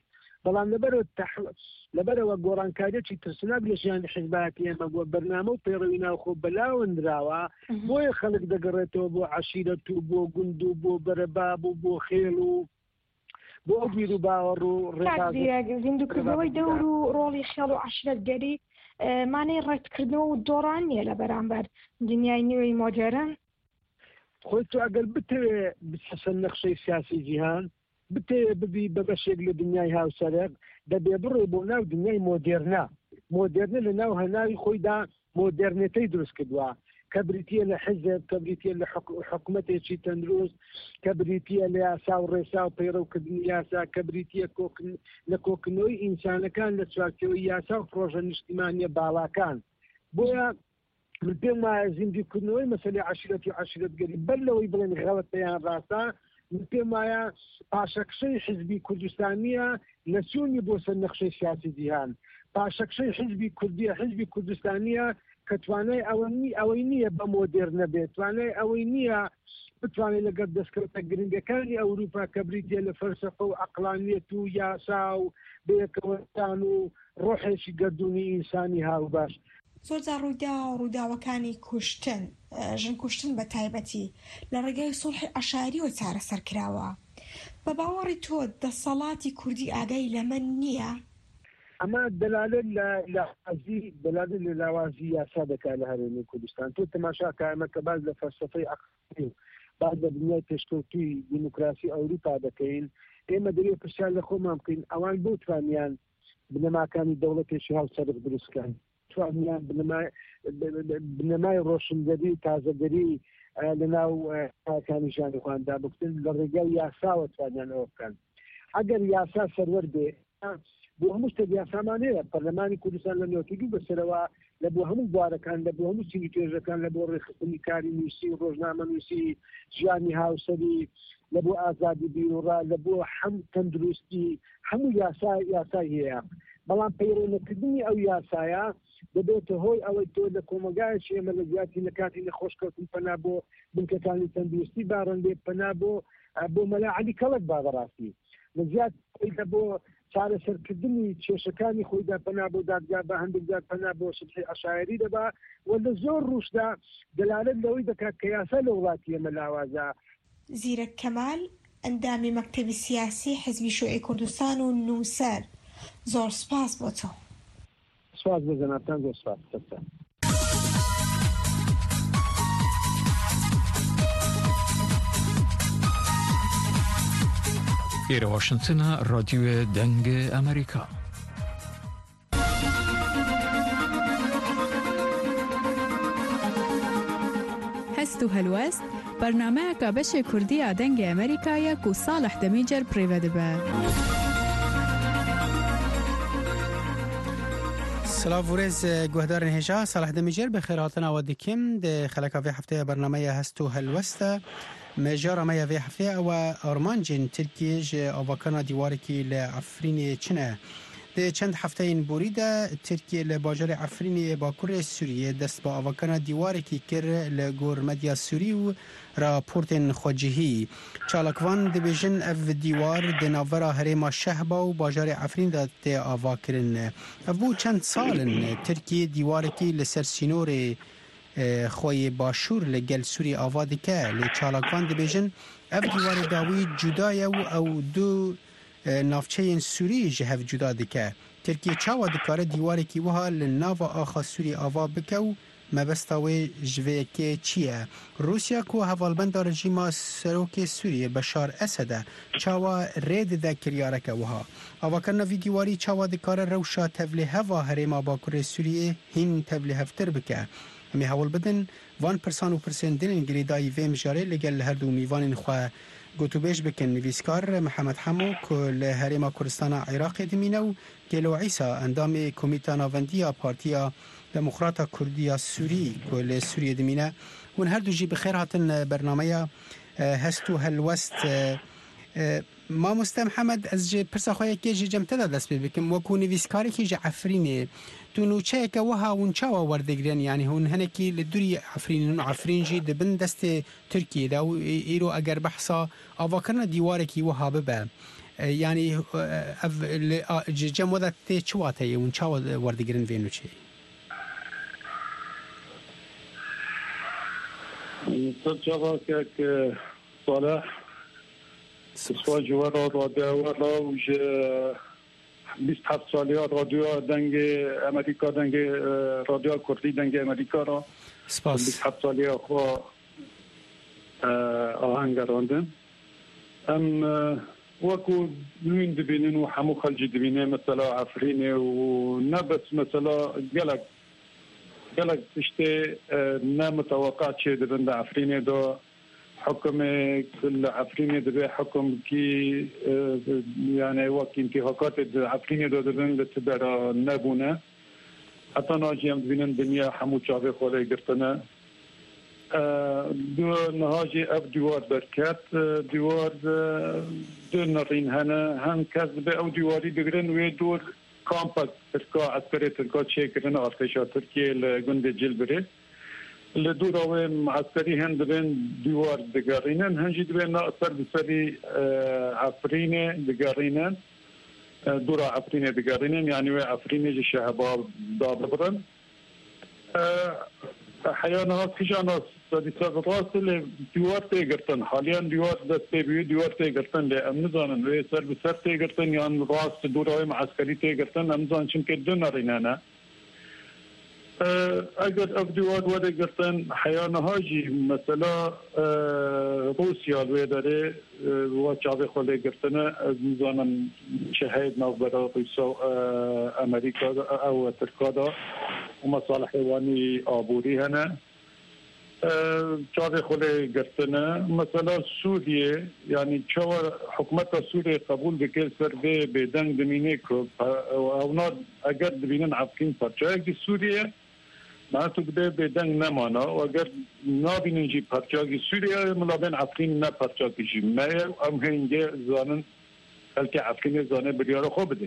بەڵام لەبەرەوە گۆڕانکاریەکی ترسناک لە ژیانی حیزباتی ئێمە بۆ بەرنامە و پەیڕەوی ناوخۆ بەلاوەندراوە بۆیە خەڵک دەگەڕێتەوە بۆ عەشیرەت و بۆ گوند و بۆ بەرەباب و بۆ خێڵ و بۆ بیر و باوەڕ و
زیندوکردنەوەی دەور و ڕۆڵی خێڵ و عەشیرەتگەری مانەی ڕێککردنەوە و دۆڕان نییە لە بەرامبەر دنیای نوێی مۆدێرن.
خۆی تو ئەگەر بتەوێ بحسن نەخشەی سیاسی جیهان بتەوێ ببی بە بەشێک لە دنیای هاوسەرێک دەبێ بڕێ بۆ ناو دنیای مۆدێرنە لە ناو هەناوی خۆیدا مۆدێرنێتەی دروست کردووە کە بریتە لە حزب کە بریتە لە حکوومەتێکی تەندروست کە بریتە لە یاسا و ڕێسا و پەیڕەوکردنی یاسا کە بریتە لە کۆکردنەوەی ئینسانەکان لە چوارچێوەی یاسا و پرۆژە نیشتیمانیە باڵاکان بۆیە من پێم وایە زیندوکردنەوەی مەسەلەی عەشیرەتگەری بەر لەوەی بڵێن غەڵەت پێیان ڕاستە من پێم وایە پاشەکشەی حزبی کوردستانیە لە چوونی بۆ سەر نەخشەی سیاسی جیهان پاشەکشەی حزبی کوردیە حزبی کوردستانیە کە توانای ئەوەی نییە بە مۆدێرنە بێت توانای ئەوەی نییە بتوانێت لەگەڵ دەستکەوتە گرنگەکانی ئەوروپا کە بریتە لە فەلسەفە و عەقلانیەت و یاسا و بەیەکەوەتان و ڕۆحێکی گەردوونی ئینسانی هاوباش.
زۆرجار ڕووداوەکانی کوشتن ژن کوشتن بە تایبەتی لە ڕێگای سوڵحی عەشایریەوە چارەسەر کراوە. بە باوەڕی تۆ دەسەڵاتی کوردی ئاگای لەمە نییە؟
ئەمە دەلالت لە لاوازی یاسا دەکات لە هەرێمی کوردستان تۆ تەماشاکە ئەمە کە باز لە فەلسەفەی عەقلی و باز لە دنیای پێشکەوتووی دیموکراسی ئەوروپا دەکەین ئێمە دەوێت پرسیار لە خۆمان بکەین ئەوان بۆ توانیان بنەماکانی دەوڵەتێکی هاوسەرک دروستکەن توانیان بنەمای ڕۆشنگەری و تازەگەری لە ناو تاکانی ژیانی خواندا بکتن لە ڕێگای یاساوە توانیان ئەوە بکەن ئەگەر یاسا سەروەر بێ بۆ هەموو شتێک یاسامانەیە پەرلەمانی کوردستان لە نێوتیدوو بەسەرەوە لە بۆ هەموو بوارەکان لە بۆ هەموو چینی توێژەکان لە بۆ ڕێخستنی کاری نووسی و ڕۆژنامە نووسی ژیانی هاوسەری لە بۆ ئازادی بیرۆڕا لە بۆ هەموو تەندروستی هەموو یاسای هەیە بەڵام پەیڕێنەکردنی ئەو یاسایە دەبێتە هۆی ئەوەی تۆ لە کۆمەلگایەکی ئێمە لە زیاتی لە کاتی نەخۆشکەوتن پەنا بۆ بنکەکانی تەندروستی باڕەندێ پەنا بۆ مەلاعەلی کەڵک بابڕاستی لە زیات لە بۆ چارەسەرکردنی کێشەکانی خۆیدا پەنا بۆ دادگا بە هەندێک جار پەنا بۆ سوڵحی عەشایری دەبا و لە زۆر ڕوشدا دەلالت لەوەی دەکات کە یاسا لە وڵاتی ئێمە لاوازە.
زیرەک کەمال ئەندامی مەکتەبی سیاسی حزبی شیوعی کوردستان و نووسەر زۆر سپاس بۆ تۆ.
سپاس بۆ جەنابتان زۆر سپاس.
ئێرە واشنتنە ڕادیۆ دەنگە ئەمریکا.
هەست و هەلوەست بەرنامەیەکە بەشێ کوردیە دەنگی ئەمریکایە و ساڵح دەمیجەر پڕێوە دەبە.
سلااوورێز گوهدارن هێژا ساڵح دەمیجەر بە خێراتنەوە دیکەم دە خەلەکاوی هەفتەیە بەرنامەیە هەست و هەلوەستە مێژارەمەیە vê hefteyê ew e armancên Tirkiyê ji avakana dîwarekî li Efrînê çi ne? Di çend hefteyên borî de Tirkiye li bajarê Efrînê Bakurê Sûriyê dest bi avakana dîwarekî kir li gor medya Sûrî û raportên xwecihî. Çalakvan dibêjin ev dîwar di navbera herêma Şehba û bajarê Efrîn de tê avakirin. Ev bû çend salin Tirkiye dîwarekî li ser sînorê خوی باشور لگل سوری آوادی که لی چالاکوان دبیجن اف دیوار داوی جدایه و او دو نافچه سوری جهف جدا دکه ترکیه چاوا دکاره دیواری که وها لناو آخا سوری آوا بکه و مبستاوی جوه که چیه روسیا که هفالبند رژیما سروک سوریه بشار اسده چاوا رید ده کریاره که وها آوا کرنا وی دیواری چاوا دکاره روشا تبلی هوا هریما باکور سوریه هین تبلی هفتر بکه می هول بدن وان پرسان و پرسن دلین گریدای ویم جاره لگل هر دو میوان خواه گوتوبیش بکن نویسکار محمد حمو که لحریم کردستان عراق دمینه و گلو عیسا اندام کمیتا ناوندی پارتیا دموکرات کردیا سوری که لسوری دمینه ون هر دو جی بخیر هاتن برنامه هستو هلوست ما مستم محمد از جه پرسا خواهی که جه جمته دا دست بکم وکو نویسکاری که جه عفرینه تو نوچه که وها ونچاوا وردگرن یعنی هون هنکی لدوری عفرین جی دبن دست ترکیه دا و ایرو اگر بحثا آواکرنا دیواره کی وها ببه يعني جم وذا تشواته ونشاو وردقرن فينو شيء
تجربة كك صالح سواج ورا وج 27 سالية راديو دنگ أمريكا دنگ راديو كردي دنگ أمريكا را
سپاس
27 سالية خو آهنگ راندن وكو نوين دبينين وحمو خلجي دبينين مثلا عفريني ونبس مثلا قالك تشتي نامتوقع شيء دبن عفريني دو حكم كل عفريني دبي حكم كي يعني وقت انتهاكات عفريني دو دبن لتبرا نبونا حتى ناجي دبينين الدنيا حمو شافي خولي قرطنا دو نهاجي اف دوار بركات دوار دو نرين هنا هم كذب او دواري بقرن ويدور كامباك تركا عسكري تركا تشيكرن ارتشا تركيا لجند جلبري لدور او عسكري هند بين دوار دقارينن هنجي بين اكثر بسري عفرينه دقارينن دور عفرينه دقارينن يعني عفرينه شهباب دابرن حيانا كيجانا صديقات راسل دوار تيغرتن حاليا دوار دستي دوار تيغرتن لأمزان ويسر بسر تيغرتن يعني راس دوراوي معسكري تيغرتن أمزان شمكن دونارينانا اگر اف دوار وديغرتن حيانا هاجي مثلا روسيا الويداري وچاوي خولي غرتن أمزان شهيد نوبرا روسيا أمريكا أو تركادا ومصالح حيواني آبوري هنا چاوي خولي غرتنا مثلا سوريا يعني چاو حكومت سوريا قبول بكل سر بدنگ دمينه كو اونا اگر دبينن عفكين پرچا کی سوريا معناته بدنگ نمانا و اگر نابينن جي پرچا کی سوريا ملابن عفكين نه پرچا کی جي ما ام هنگه زانن بلکه عفكين زانه بريار خو بده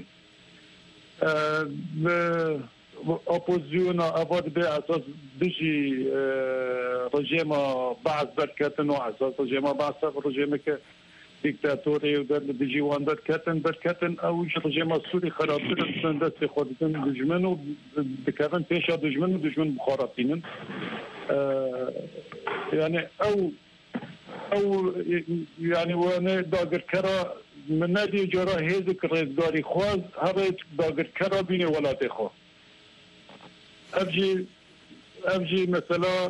اپوزیون آباد به اساس دیجی رژیم بعض برکتن و اساس رژیم بعض رژیم که دیکتاتوری و در دیجی وان برکتن او رژیم سوری خرابتر دست خودتن دشمن و بکردن پیش دشمن بخاراتینن يعني او يعني وانا داگر کرا من نادي جرا هيزك رزداري خواز هذا داگر کرا بين ولات خو افجي مثلا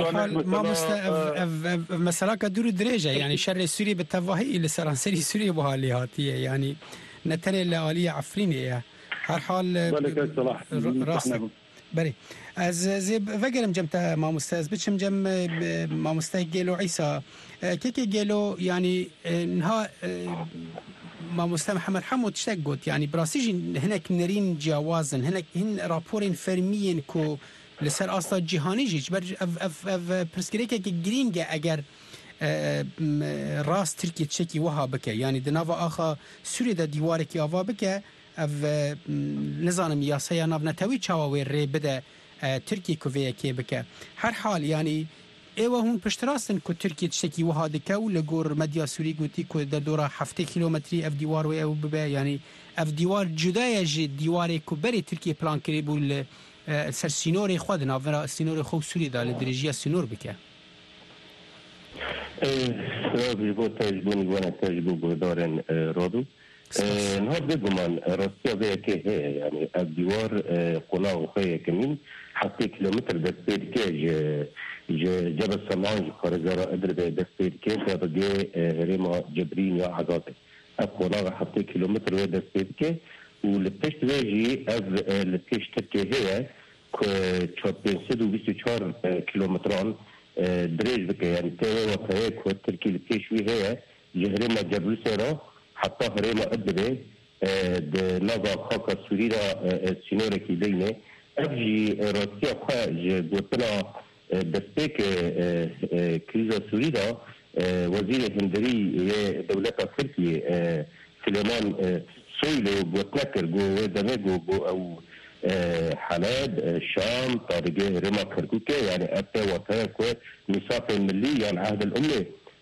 ما مثلا كدور درجه يعني شر سوري بالتفاهي اللي سرانسري سوري بهالياتيه يعني نتني الاليه عفرينيه هر حال راسك بري از زيب فقرم جمتا ما مستاذ بتشم جم ما مستاذ جيلو عيسى كيكي جيلو يعني انها ما مستمع محمد حمود تشتقت يعني براسيج هناك نرين جوازن هناك هن رابورين فرميين كو لسر اصلا جهاني جيج بر اف برسكريكا جرينجا اگر راس تركي تشكي وها بك يعني دنافا اخا سوري دا ديوارك يافا بك اف نظام ياسيا نافنتوي تشاوي ري بدا تركي كوفيا كي بك هر حال يعني ايوه هون پشتراستن کو ترکیه تشکی و هاده کو لگور مدیا سوری گوتی کو در دوره 7 کیلومتری اف دیوار و او به یعنی اف دیوار جدای ج دیوار کو بری ترکیه پلان کری بول سر سینور خود ناورا سینور خو سوری دال درجه سینور بک
بو تجربه وانا تجربه دارن رادو نهار بگمان راستی به که یعنی اف دیوار قلا و خیه کمین 7 کیلومتر دست که جبل سمانج خارزارا ادر به دستیر که بگه هرما جبرین یا عزاته اقولا 7 کیلومتر و دستیر که و لپشت ویجی از لپشت که هیه که 424 کیلومتران دریج بکه یعنی تیوه و خیه که ترکی لپشت وی هیه جهرما جبل سرا حتی هرما ادره ده نظر خاک سوری را سینوره کی دینه افجی راستی خواه گوتنا دستك كريزا سوريا وزير هندري دولة تركيا سليمان سويلو بوتنكر جو دمجو او حلب الشام طارق رما كركوكي يعني أبتا وطاك مسافة ملي يعني عهد الأمة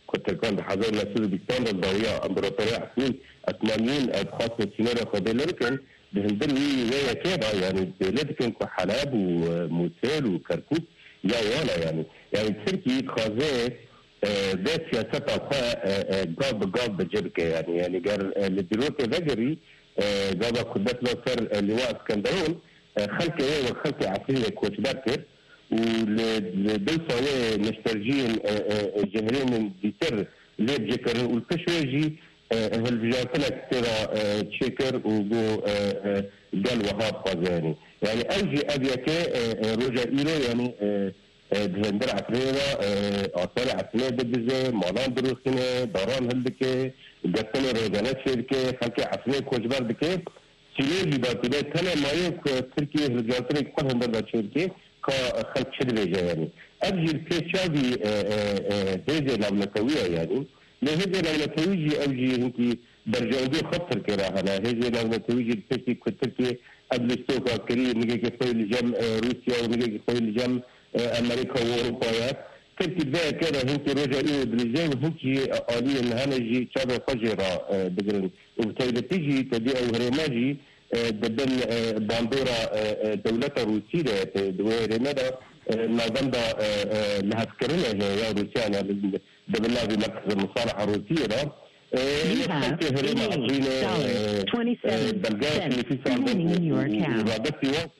كتركان بحضور نسل بيستان الضوية امبراطورية عثمانيين عثمانيين خاصة سيناريو قبيلة لكن بهندلوي ويا كذا يعني لكن كحلب وموسيل وكركوك يا وانا يعني تركي خازي ده سياسة قاب بجركة يعني قال الدروس ذجري قاب قدت له سر لواء اسكندرون خلق ايه وخلق عقلية كوشباتر ودل صوية نشترجين جهرين بيتر ليب جكر والكشوجي هالفجاتنا كتيرا تشكر وقو قال وهاب خازاني يعني اوجي ابيكي رجع إيرو يعني بهندر عقلية اثار عقلية بدزي مالان دروسيني داران هلدكي قصني روزانات شركة خلق عقلية كوشبار دكي سيليجي باتبه تنا مايوك تركي هالفجاتنا كتير هندر دا شركة خلق شدويجا يعني أبجي البيشاوي هيزي لابنتوية يعني لهذا لابنتويجي أبجي هنكي برجعودي خطر كراهنا هذا لابنتويجي البيشي كتركي قبل السوق كريه نجي خوي لجم روسيا ونجي خوي لجم أمريكا وأوروبا تركي بقى كده هنكي رجع إيه بريزي وهنكي آلية نهانجي شابه فجرة بدرن وبالتالي تيجي تدي أو هرماجي دبن باندورا دولة روسية دوي رمضة نظام ده لها فكرنا يا روسيا دبن لها بمركز المصالحة الروسية ده يحكي هرمة عطينا بلغات اللي في سعودة ورادتي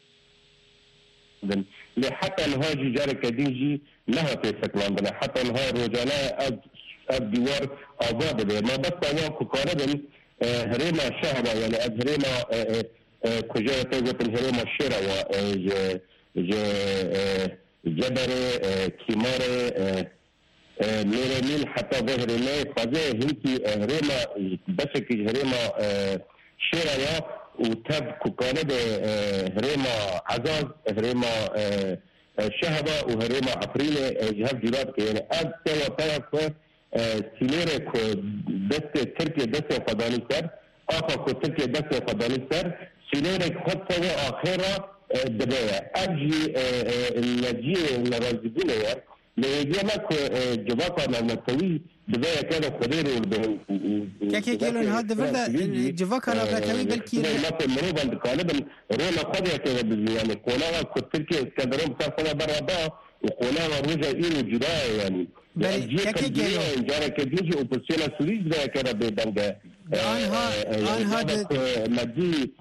لحتى نهاجي جارك دينجي لها في سكلان حتى نهار رجانا الدوار آباد ما بس أيام كقاربا هريما شهبة يعني هريما كجاية تقول هريما الشيرة جبر كيمار ميرمين حتى ظهر الماء فزي هنكي هريما بسك هريما شيرة وتب كقارب هريما عزاز هريما شهبة وهريما عفرينة جهاز جلاد يعني أب سوى طرف سينيرك دست تركيا دست فضاني سر آخر تركيا دست فضاني سر سينيرك خد سوى آخرة دبايا أجي النجية ونرازقين يعني لجمعك جواقع نمتوي دبايا كانوا خديروا
كي كيلون هذا فردا جواقع نمتوي بالكيلو
مثل منوبا بقالبا رونا قضية كذا يعني قناة تركيا اسكندرون بصرفنا برا با وقناة رجع إيرو جدايا يعني
كي كيلو
جارة كديجي وبسيلة سوريج ده كده بدنجة
هذا
مدي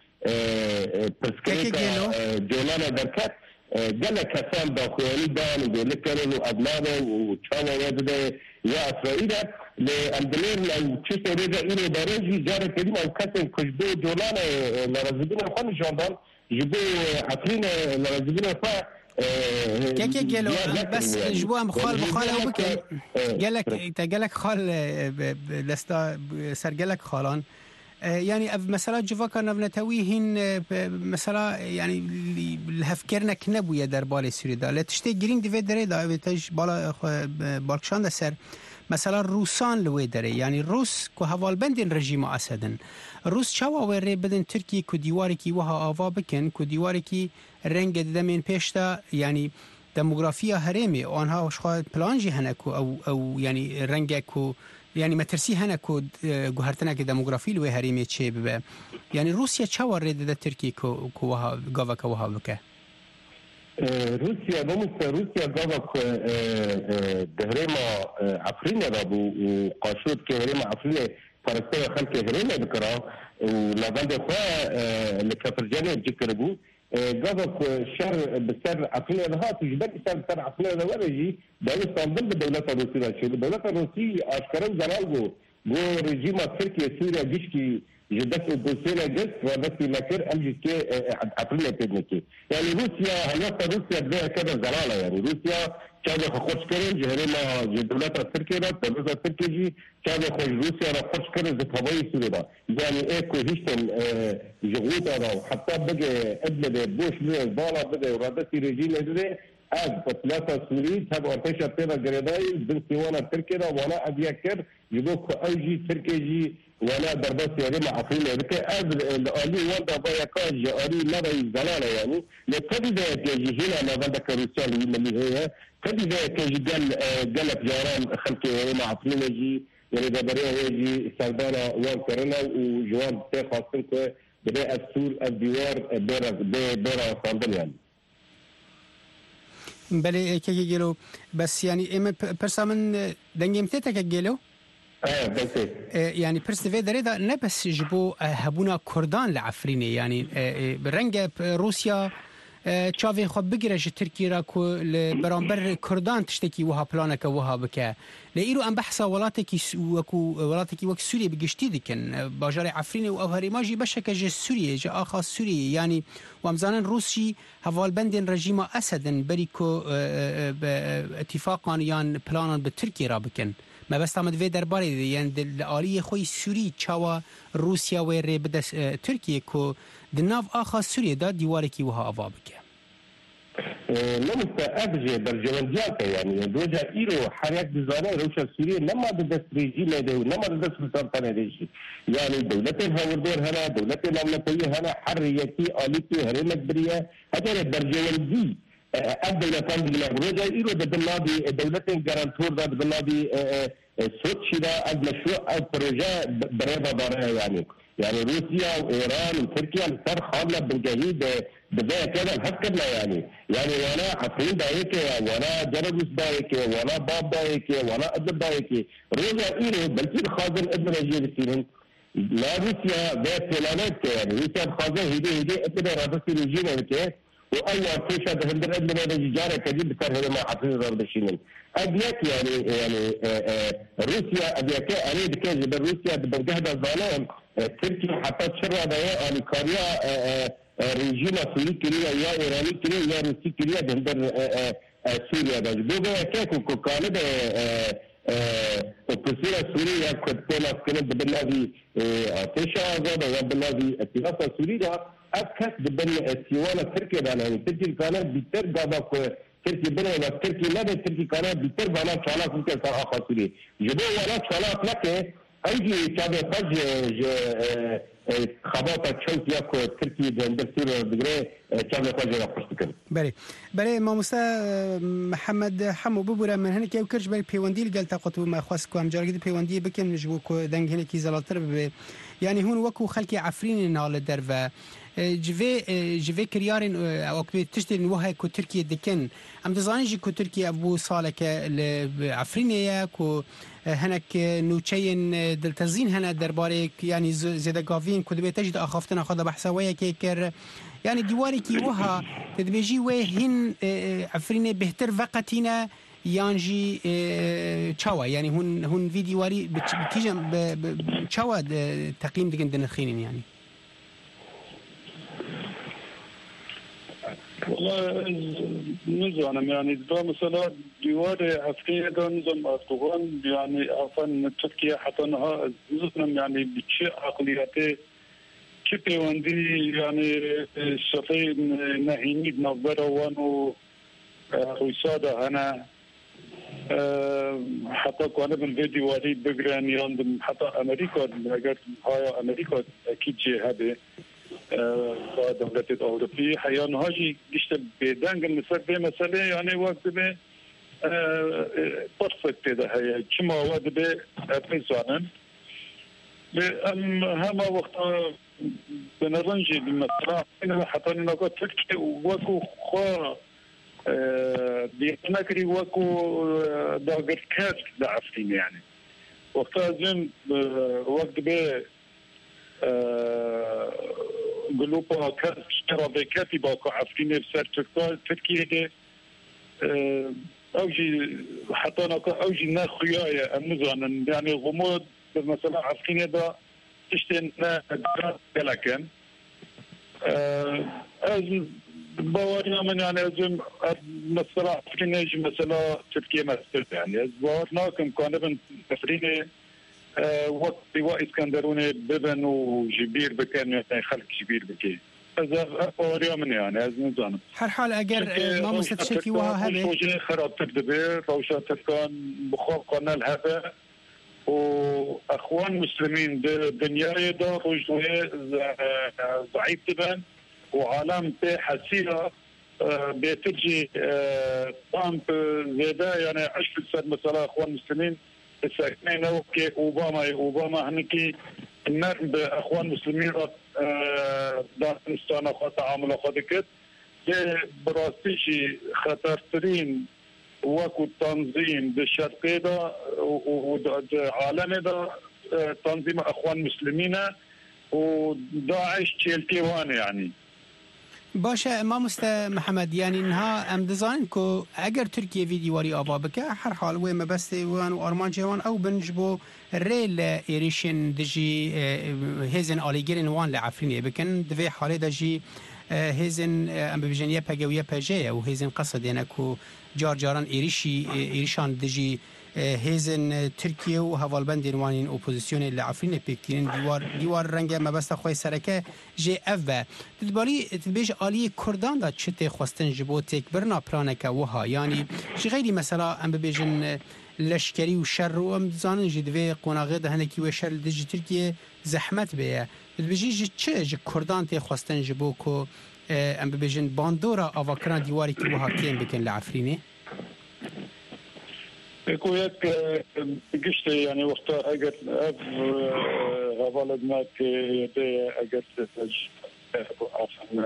برسكريكا جولانا دركات قال لك كسان داخلي دان وقال لك كانوا أبنائه وشانا يده يا إسرائيل لأندلين أو تشتري رجع إلى درجة جارة كريم أو كسر كجدو جولانا لرزقنا خان جاندان جدو عطرين لرزقنا فا
كي قالوا بس جوا بخال أو بكي قال لك خال لستا سر قال لك خالان يعني مثلا جواكا نبنتويهن مثلا يعني الهفكرنا كنبوية در بالي سوري دا لا تشتي جرين دي فيدري دا بتج بالا بالكشان دا سر مثلا روسان لوي دري يعني الروس كو هوال بندن رژیم اسدن روس چاوا وری بدن ترکی کو دیواری کی وها آوا بکن کو دیواری کی رنگ دمن پیشتا يعني دموغرافيا هرمي وانها وشخا بلانجي هناكو او يعني رنگكو يعني مترسي هناكو جوهرتنا كديموغرافي لو هرمي تشي ببا يعني روسيا چاوا ريد د تركي کو وها غاوك وها بك
روسيا روسيا غاوك دهرما عفرينا رابو وقاشوت كهرما عفرينا فرستي خلك هرمي بكرا ولابد خا لكفرجاني جكربو قضت شر بسر عقلية لها تجبر بسر عقلية لها ورجي دايستان ضمن الدولة الروسية الدولة الروسية أشكرا زرالغو رجيم تركيا سوريا جيشكي جدت بوسيلة جس وبس مكر أمجيكي عقلية تدنكي يعني روسيا هيا روسيا بها كذا زرالة يعني روسيا كذا خوش كرن جهرما الدولة التركية الدولة التركية كذا خوش روسيا خوش كرن زتهوي سوريا يعني إيكو هيشتن جغوطة وحتى بقى أدلة بوش من البالة بقى ورادتي رجيم هذي از populasyona Sûrî tabi ateşa pêra girêdayî bin sîwana Tirkiye de wana ev kir ji bo ku ew jî Tirkiye jî wana derbasî herêma Efrînê bike ev li alî wan da bayeka ji alî nerayî zelal e yanî lê tevî veyekê jî hîna navendeka Rûsya li wî milî heye tevî veyekê jî gelek caran xelkê herêma Efrînê jî yani deberiya wê jî serdana wan kirine û ji wan tê xwastin ku dibe ev sûr ev dîwar bêra xwandin yani.
بله که گلو بس یعنی ام پرسا من دنگیم تیتا که گلو يعني پرس في دريدا نه بس جبو هبونا كردان لعفريني يعني برنگ روسيا چاوی خو بگیره ج ترکیه را کو برانبر کردان تشتکی وها پلانک وها بکه لیرو ام بحثا ولاتی وک سوریه بگشتی دکن باجار عفرین و هریماجی بشک ج سوریه ج اخا سوریه یعنی و امزانن روسی حوال بندن رژیم اسدن بریکو اتفاقان یان پلانان به ترکیه را بکن ما بس تامد في درباره يعني الآلية خوي سوري تشاوا روسيا ويري بدا تركيا كو دناف آخر سوريا دا ديواركي وها أفابك
نمت أبجي برجوانجاتا يعني دوجا إيرو حريات بزانة روشا سوريا نما بدس ريجيم يدهو نما بدس بسلطان ديشي يعني دولتين هاوردور هنا دولتين أمنتوية هنا حريتي آليتي هرمت بريا هذا برجوانجي الدولتان بالمغرب إيرو بالنادي دولتين جارانتور دا بالنادي سوتشي دا المشروع البروجا بريبا دارها يعني روسيا وإيران وتركيا صار خالنا بالجهيد بدا كذا هكذا يعني وانا عفرين دايك وانا جربوس دايك وانا باب دايك وانا ادب دايك روسيا إيرو بلكي خازن ابن رجيل سيرين لا روسيا بيت سلالات يعني روسيا خازن هيدي ابن رادسي رجيم وأول فيش هذا هندر قبل ما يجي جارة كذي بكره هذا ما حافظ ضرب الشينين أبيك يعني روسيا أبيك أنا بكذا بروسيا بجهد الظالم تركيا حتى تشرع ضياء يعني كاريا رجيم سوري كريا يا إيراني كريا يا روسي كريا هندر سوريا ده بوجا كيكو كوكالة وكسيرة سوريا كتلا كنا بالنادي تيشا هذا بالنادي اتفاق سوري ده أكثر دبني سيوانا تركيا ده يعني تركيا كانت بيتر جابا كو تركيا بنا ولا تركيا لا تركيا كانت بيتر بنا شالا كنت صار آخر سوري جبوا ولا شالا أطلق أيجي شابه فج خباطة شوت ياكو تركيا جندر سوريا بجري شابه فج يقصدكم.
بري ما مسا محمد حمو ببورا من هناك يوكرش بري بيواندي اللي قال تاقطوا ما خاصكم أم جارجد بيواندي بكن نجبوكو دنج هناك زلاتر يعني هون وكو خلقي عفرين نال درفا جوی کریارن او که تشتری نوهای کو ترکیه دکن ام دزانجی کو ترکیه ابو سالک عفرینه کو هناك نوچین دلتزین هنا درباره يعني زیاده گاوین کو دبی تجد اخافتن خدا بحثا ویا کر يعني دیواری کی وها تدبیجی و هن عفرینه بهتر وقتینا یانجی چاوا يعني هون فيديواري بتيجم چاوا تقييم دگن دنخینین يعني
والله نزعم يعني ده مثلا ديوار عسكرية ده نظام أردوغان يعني عفوا تركيا حتى انها نظام يعني بشيء عقلياته كيف وندي يعني شفي نهيني بنظره وانو وسادة هنا حتى كنا بالفيديو وادي بجران يندم حتى أمريكا أجر هاي أمريكا أكيد شيء هذا دولت أوروبية حيان هاجي قشت بدنگ المسر به مسألة يعني وقت به perfect ده هي كما وقت به بنزانن هم وقت بنرنجي بالمسألة إنه حتى نقول تركي وقو خا بينكري وقو داغر كات دعفتين يعني وقت أزم وقت به قلوبها كرابي كاتبة كعفرين بسر تركيا ده أوجي حتى أوجي ناخيايا أمزان يعني غموض مثلا عفرين ده تشتنا كلاكن أزم باورنا من يعني أزم مثلا عفرين مثلا تركيا مثلا يعني أزبارنا كم كان بن عفرين وقت اسكندروني ببن وجبير بكان يعني خلق جبير بكي إذا أوريا من يعني از نزانم
هر حال اگر ما مستشفی و هبه
روشه خراب تدبیر روشه تکان بخواب قنال هبه وأخوان مسلمين دنياي دا رجوه ضعيف تبان وعالم حسيرة بتجي طامب زيادة يعني 10 سنة مثلا أخوان مسلمين ساكنين وكي أوباما هنكي النار بأخوان مسلمين دافنستان أخوة تعامل أخوة كت براستيشي خطرترين وكو تنظيم بالشرقي دا وعالمي دا تنظيم أخوان مسلمين وداعش تشيلتيوان يعني
باشه ما محمد يعني انها ام ديزاين کو اگر ترکیه وی دیواری آبا بکه هر حال و مبسته وان و آرمان جوان او بنجبو ریل ایریشن دجی هزن آلیگرین وان لعفرینی بکن دوی حاله دجی هزن ام بجنیه پگویه پجه و هزن قصد یعنی کو جار جاران ایریشان دجی هزن ترکیه و هوالبند وانین اپوزیسیون لعفرین پیکتین دیوار رنگ مبسته خواه سرکه جه اوه تدبالی تدبیج آلی کردان دا چه خواستن جبو تک برنا پرانکه وها یعنی جه غیری مثلا ام ببیجن لشکری و شر و ام زانن جدوه قناغه ده هنکی و شر دجی ترکیه زحمت بیه تدبیجی جه چه جه کردان تی خواستن جبو که ام ببیجن باندورا آواکران دیواری که وها کیم بکن لعفرینه
كويت قشت يعني وقتها اجت غالبنا كيدي اجت عشان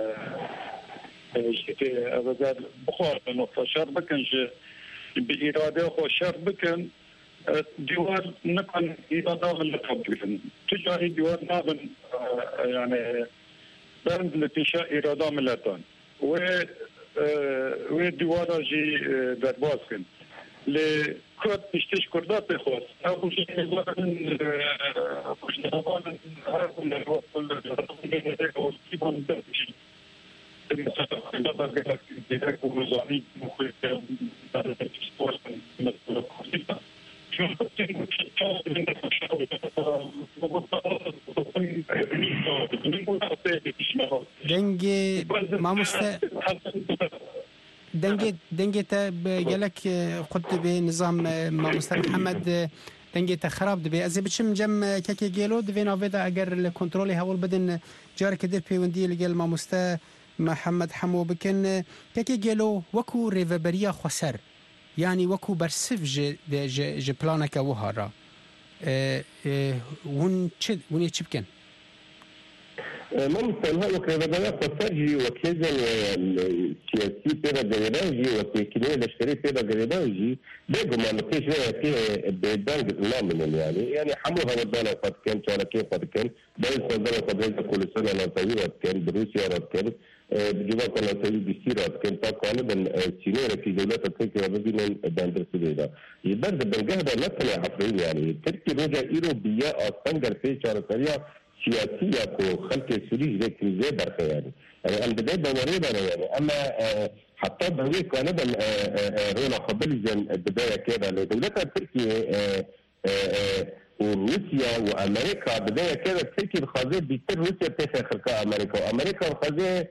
جيتي ابدا بخار نقطه شر بكن باراده خو شر بكن ديوار نكون اراده من القبل تجاري ديوار نابن يعني بند لتشاء اراده ملتان و ديوار جي درباسكن لكرد نشتش كردات بخواست أو شيء من كشنهوان هارون الوقت والكيبان دارشي المسافة كذلك ومزاني مخيطة سبورت مثل كردية
دنگی ما دنگی تا گلک خود به نظام ما محمد دنگی تا خراب دبی از بچم جم که گلو دوی ناویدا اگر لکنترل هول بدن جار کدر پیوندی لگل ما محمد حمو بکن که گلو وکو ریوبریا خسر یعنی وکو برسف ج پلانک وهارا ون چه بکن
ممكن هذا كذا خسرجي وكذا السياسي بيرا جريداجي وكيكليه الاشتري بيرا جريداجي بيجوا ما نقيش فيه بيدانج الامن يعني حموها ودانا قد كان شاركين قد كان بين صدر قد كل سنه نطوي قد كان بروسيا قد كان بجوا كنا نطوي بسيرة قد كان تقاليدا السينيرة في دولات تركيا بدين باندر سيدا يبرد بالجهد مثلا عفرين يعني تركي رجع ايروبيه اصلا في شاركيه سياسية كو خلق سوري ذيك زي برخة يعني أنا بداية دورينا يعني أما حتى بهوي كندا رونا قبل زين البداية كده لدولتها تركيا وروسيا وأمريكا بداية كده تركيا الخازي بيصير روسيا تاخذ خلقها أمريكا وأمريكا الخازي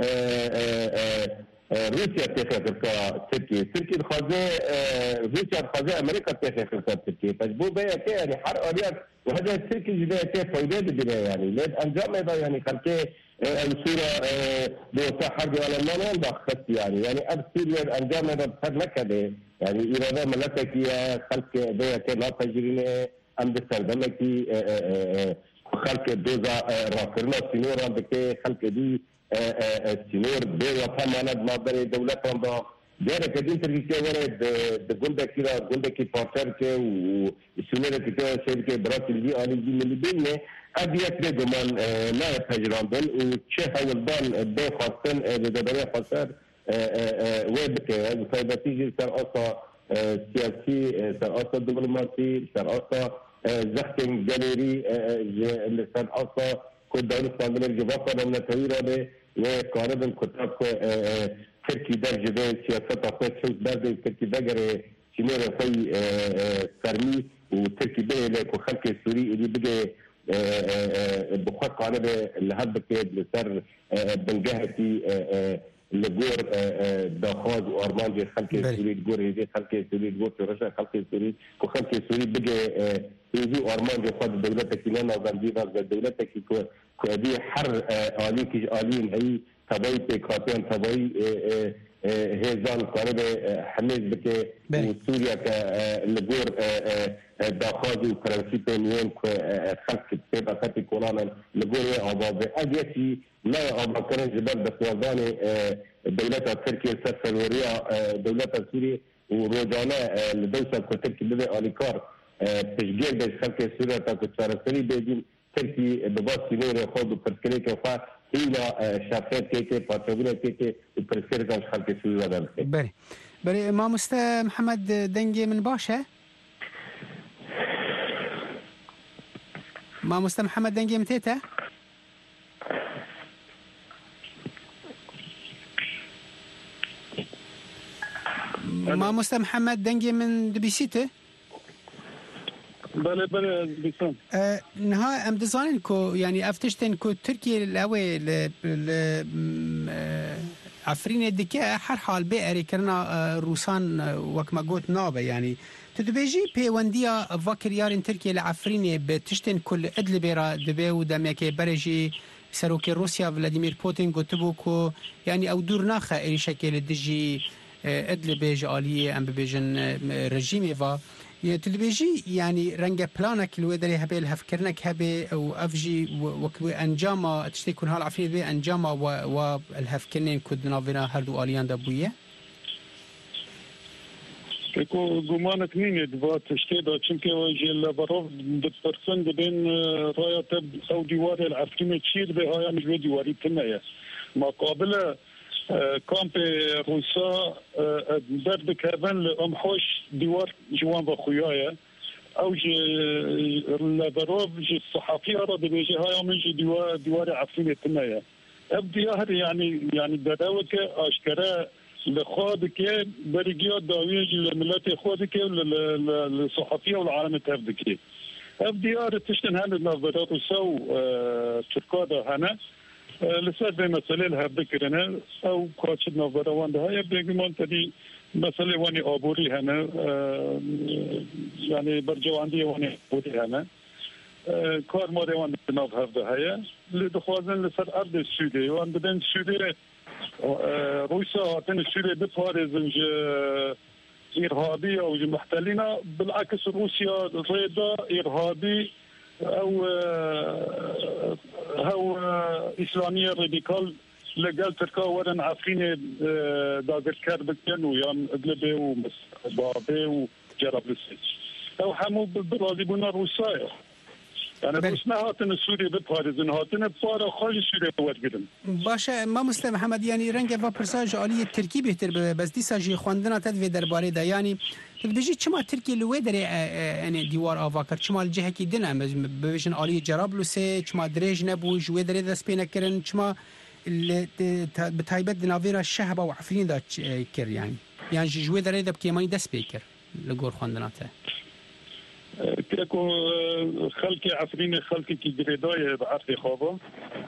روسيا تاخذ خلقها تركيا الخازي روسيا الخازي أمريكا تاخذ خلقها تركيا فجبوا بيا كده يعني حرق عليك وهذا التركي البداية كيف فويدات البداية يعني لأن أنجام هذا يعني خلقه الصورة بوسع حرب على النار ضخت يعني أبسير أنجام هذا بحد مكة يعني إذا ملكك يا خلق بيا كي لا تجرين أم بستخدمك خلق دوزا راكرنا سينورا بكي خلق دي سينور بيا ثمانة مادة دولتهم ضخ جارة كدين تركيا ورد دقولدا كيرا قولدا كي بارتر كي وسونيرا كي شيء كي براسل دي آني دي من الدنيا أبيات بجمان لا تجران دل وشيء هالبان ده خاصن بدبرية خاصر ويبك وفايدة تيجي سر أصلا سياسي سر أصلا دبلوماسي سر أصلا زختم جاليري سر أصلا كل دولة صادمة الجبافة من التويرة به وقاربا كتاب تركي درجة به سياسات أخوات شوز برده تركي دقر سينيرا في فرمي وتركي به لك وخلق السوري اللي بقى بخار قانبه لهب كيد لسر بنجهتي لجور داخاز وارمانجي خلق سوري جور هذي خلق سوري جور ترشا خلق سوري وخلق سوري بقى هذي وارمانجي خد دولتك لنا وغنجينا دولتك كودي حر عليك علين هي تبعي بكاتين تبعي هزان قانبه حميز بك وسوريا كالجور داخاز وبرنسيب نيون خلق تبقى خطي كورانا لجور عبابه اجيتي لا أبكر جبال بسوازان دولة تركيا سفروريا دولة سوريا وروجانا لدوسة كتركي بدا أليكار تشجيل بس خلق سوريا تاكو تشارسري بيجين تركي بباس سنور خود وبرسكري كفا هيلا شافات كيكي باتوغنا كيكي وبرسكري كان خلق سوريا دارسي
بري ما مستا محمد دنجي من باشا ما مستا محمد دنجي من تيتا ما مستا محمد دنجي من دبيسيته
بله بيسان
نها ام دزانن كو يعني افتشتن كو تركيا الاوي عفرين دكه هر حال بيري كرنا روسان وكما قلت نابه يعني تدبيجي بيونديا فكر يارن تركيا العفرين بتشتن كل ادلبيرا دبي ودميكي برجي سروكي روسيا فلاديمير بوتين قلتبوكو يعني او دور ناخه اي شكل دجي ادلبيج آلية ام ببيجن رجيمي و تدبيجي يعني رنجة بلانك الويدري هبه الهفكرنك هبه او افجي وكبو انجاما تشتيكون هالعفرين بي انجاما والهفكرنين كود نافينا هردو آليان دابوية
كو گمانك نيني دبا تشتي دا چونكي وجه لبروف دبرسن دبين رايا تب او ديوار العفرين تشير بها يعني جو ديواري تنية مقابل كامب روسا درد كابن لأمحوش ديوار جوان بخويايا او جي لبروف جي الصحافية را دبيجي هاي من جي ديوار عفرين تنية ابديار يعني دراوك اشكرا لخوادك بريجيات داويج لملاتي خوادك للصحافية والعالم تفدك ابديار تشتن هند نظرات وسو تركادا هنا لسه بمسألة لها بكرنا أو كاتشد نظرة وانده يبدأ كمان تدي مسألة واني أبوري هنا يعني برجو عندي واني أبوري هنا کار ما روان بناف هفته هیا لدخوازن لسر أرض السودی وان بدن سودی روسا هاتن السودی بپارزن إرهابي أو محتلين بالعكس روسيا ريدا إرهابي أو إسلامية راديكال لقال تركا ورن عفرين داغر كربكن ويان أدلبي ومصبابي وجرابلسي أو حمو بالراضبون روسايا يعني بس ما هاتن السوري ببارزن هاتن بارا خالي سوري بوردگرن
باشه ما مسلم محمد يعني رنگ و پرساج آلی ترکی بهتر بس دی ساجی خواندنا تدوی درباره دا يعني بيجي چما تركيا لو داري يعني ديوار افاكر چما الجهه كي دنا بيجن آلی جرابلوسه چما دريج نبو جو داري دس بينا كرن چما بتايبت نافيرا الشهبه وعفرين دا كر يعني جو داري دب كيماني دس بيكر لغور خواندناته
كيكو خلقي عفرين خلقي كي جريداي بعرفي خوابه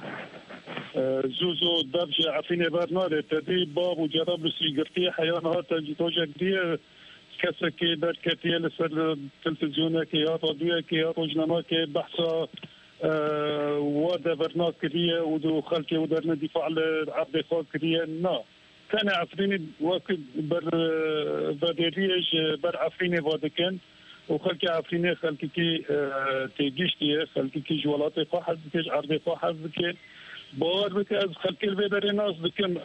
زوزو درجة عفرين برناري تدي باب وجرب لسيقرتي حيانها توجه دي كسكي بركتي لسر التلفزيون كي راديو كي روجنامه كي بحثا ودا برنامج كريه ودو خلقي ودرنا دفاع العرض خال كريه نا كان عفرين وقت بدريج بر عفرين وادكن وخلقي عفرين خلقي كي تيجيشتي خلقي كي جوالات قاحز كي عرض قاحز كي باور بك از خلقي البدري ناس بكم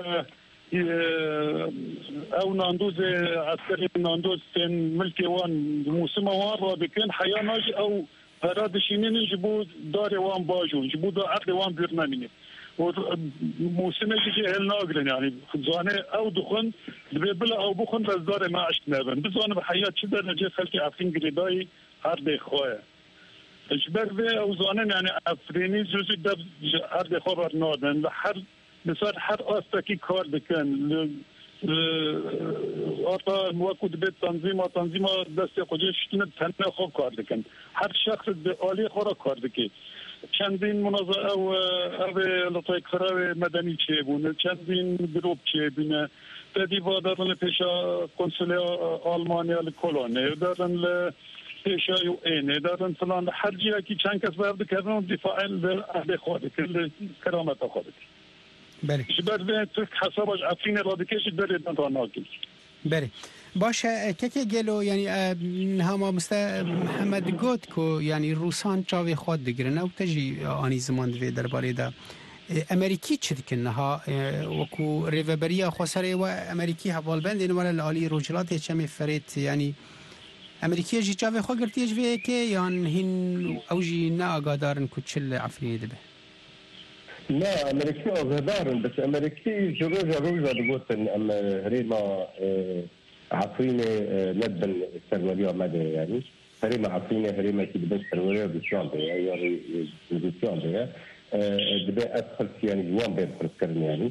او ناندوز عسكري ناندوز تن ملكي وان موسم وان رابكن حياناج او هراد شينين يجبو داري وان باجو يجبو دا عقل وان برنامج وموسم يجي هل ناقلن يعني زانه او دخن بلا او بخن بس داري ما عشنا بن بزانه بحياه شده نجي خلقي عفرين قريباي هرد خويا اجبر به او زانه يعني عفريني زوزي دب هرد خبر نادن لحر بسر هر آستکی کار بکن آتا وقت به تنظیم دست خودش نه تنها خوب کار دکن هر شخص به عالی خورا کار دکی چندین منازعه و لطای خراب مدنی چه بونه چندین گروپ چه بونه تدیوا دارن پیشا کنسولی آلمانیا لکولونه دارن پیشا یو اینه دارن فلان هر جایی که چند کس برد کردن دفاع به خود که کرامت خود
بله
جبر تو حسابش عفین رادیکش داره تا ناکل
بله باشه که گلو یعنی هما محمد گوت کو یعنی روسان چاوی خود دگرن او تجی آنی زمان دوی درباره دا امریکی چه دکن ها وکو ریوبریا خسره و امریکی حوالبند این ولی لالی روجلات چمی فرید یعنی امریکی جی چاوی خود گرتیش وی که یان هین اوجی نا آگادارن کچل عفرینی دبه
لا امريكي غدار بس امريكي جروجا بقولتن اما هريما عفرينه لبن السروريه مدى يعني هريما عفرينه هريما كي بدش السروريه بشان يعني بشان بدا ادخل يعني جوان بين فرسكرن يعني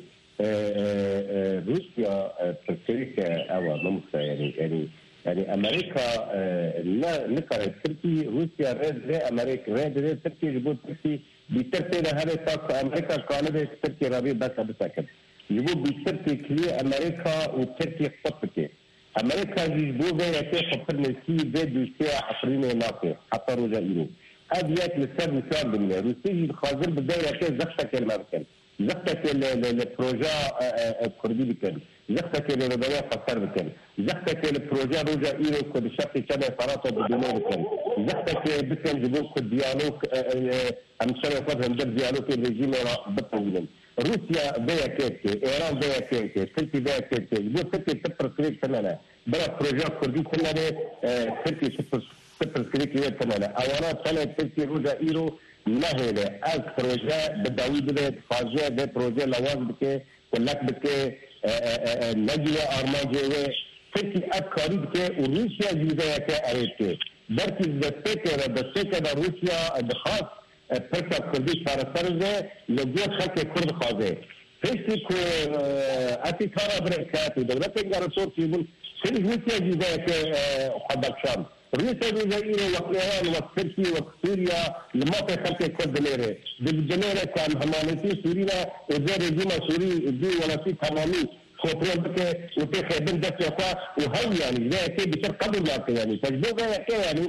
روسيا تركيا او ممكن يعني امريكا لا نقرا تركي روسيا رد امريكا رد تركي جبوت تركي بيترتي هذا تاك امريكا كاندا تركي رابي بس بسكت يبو بيترتي كلي امريكا وتركي قطبتي امريكا يجبو بها كي خطر نسي فيديو ساعه عفرين ناقي حتى رجائيني ابيات للسر مثال بالله روسيا خازر بدايه كي زختك الممكن زختك البروجا الكردي بكل زختك الرباية قصر بكل زختك البروجا رجائيني كل شخص كذا فراطه بدونه بكل زختك بكل جبوك الديالوج امثال يفضل ندير ديالوج الرجيم بالطويل روسيا بيا كيكي ايران بيا كيكي تركي بيا كيكي يقول تركي تبر سريك تنانا بلا بروجا كردي تنانا تركي تبر سريك تنانا اوانات تنانا تركي رجائيرو نهله از پروژه به داوود به فاجعه به پروژه لواز بکه کلک بکه نجی آرمانجه و فکر از کاری بکه و روسیا جیده که ارده درکی دسته که در روسیا دخواست پرسا کردی سرسرزه لگوه خلق کرد خوازه فکر که اتی کارا برکت و دولت انگارسور کیبون سری روسیا جیده که خدکشان روسيا جزائر وإيران وتركيا وسوريا لما في خلق كل دليرة بالدليرة كان همانتي سوريا وزير رجيم سوري دي ولا في تمامي خطرة بك وفي خيبن دس يقع وهي يعني زي كي بشر قبل ما يعني تجربة يعني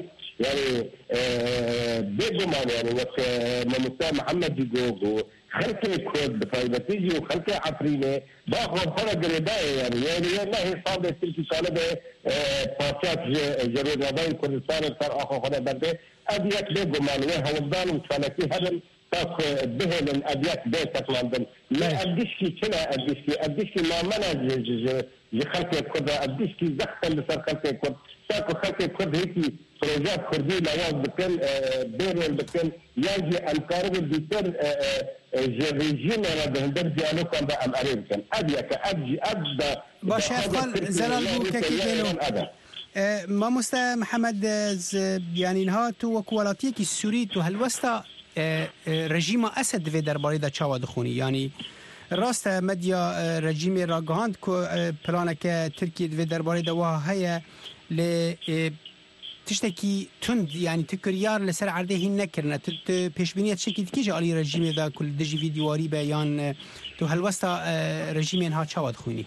بيجمان يعني وقت ممثل محمد جوجو خلق كود بفايدتيجي وخلق عفرينه باخذ فرق رداء يعني ما هي صادة تلك كانت باشات جرود رضاي كردستان صار اخو خدا برده ابيات بيجمان وهودان وشالكي هذا تاخ بهن ابيات بيتك لندن لا ادشكي كلا ادشكي ما منع خلق كود ادشكي زخت اللي صار خلق كود تاكو خلق كود هيك بروجات كردي لواز بكل بيرن بكل يجي انكار بالدكتور رژیم را به هندر دیالوگ کن با امریکا کن ادیک ادجی اددا
باشه افضل زلال بو که گلو ما مست محمد یعنی اینها تو وکولاتی کی سوری تو هلوستا رژیم اسد و درباره دا چاوا دخونی یعنی راست مدیا رژیم را گاند کو پلان که ترکیه و درباره دا وها هيا ل تشتكي تند يعني تكريار لسر عرضه هين نكرنا بيشبينيات شكل كيجي علي رجيم ذا كل دجي فيديواري بيان تو هالوسطى رجيمين ها تشاود خوني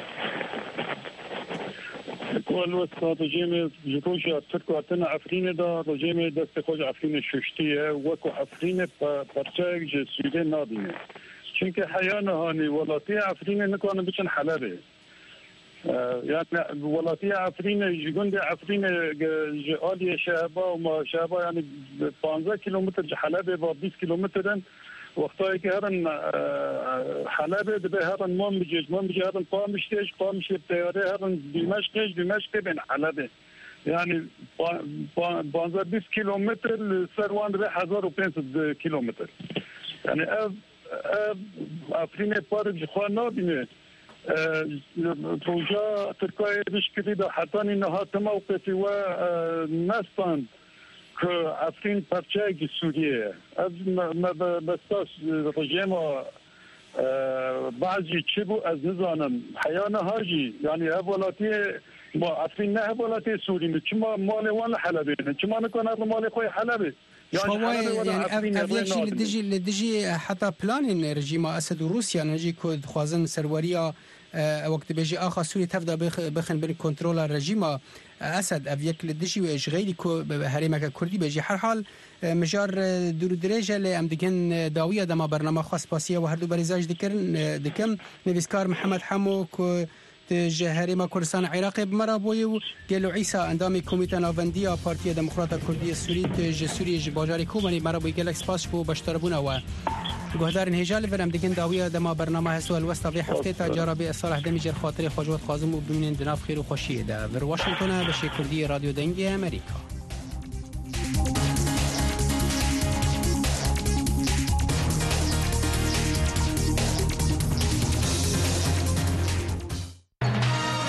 كل وسط رجيم جروجا تركو عتنا عفرين دا رجيم دست خوج عفرين ششتيه وكو عفرين برتاج سودان ناديه چونك حيانا هاني ولاتي عفرين نكون بچن حلبه يعني ولاتي عفرين جوند عفرين جالي شعبه وما شعبه يعني 15 كيلومتر حلبه و 20 كيلومتر وقتها که هرن حلبه دبه هرن ما میگه هرن قامش تیاره هرن دمشق بین حلبه يعني 15 كيلومتر سروان به 1500 كيلومتر يعني افرین پارج خوانا بینه توجا ترکای بشکلی دا حتی نهات موقفی و نستند که افرین پرچه سوریه از بستاس رژیم بعضی چی بو از نزانم حیان هاجی یعنی اولاتی ما عفین نه اولاتی سوری می چما مال وان حلبه چما نکنه مال خوی حلبه
يعني افيكشي لدجي حتى بلان رجيم اسد وروسيا نجي كود خوازن سرواريا وقت بيجي اخا سوري تفدا بخن بين كنترول الرجيم اسد افيك لدجي واشغيلي كو هريمك كردي بيجي هر حال مجار دور درجه لام دكن داويه دما برنامج خاص باسيه وهردو بريزاج دكم نويسكار محمد حمو كو جهريما كردستان عراقي بمرابوي وقالوا عيسى اندامي كوميتا نافنديا بارتيا ديمقراطا كردية السوري سوري جباجاري كوباني مرابوي قالك سباس بو باشتربونا و گهدارن هجال ورم دیگن داویه دما برنامه هستو الوسط في هفته تا جرابي صالح دمیجر خاطر خواجات خازم و بمینن دناف خیر و خوشی ده ور واشنگتن به کردی رادیو دنگی امریکا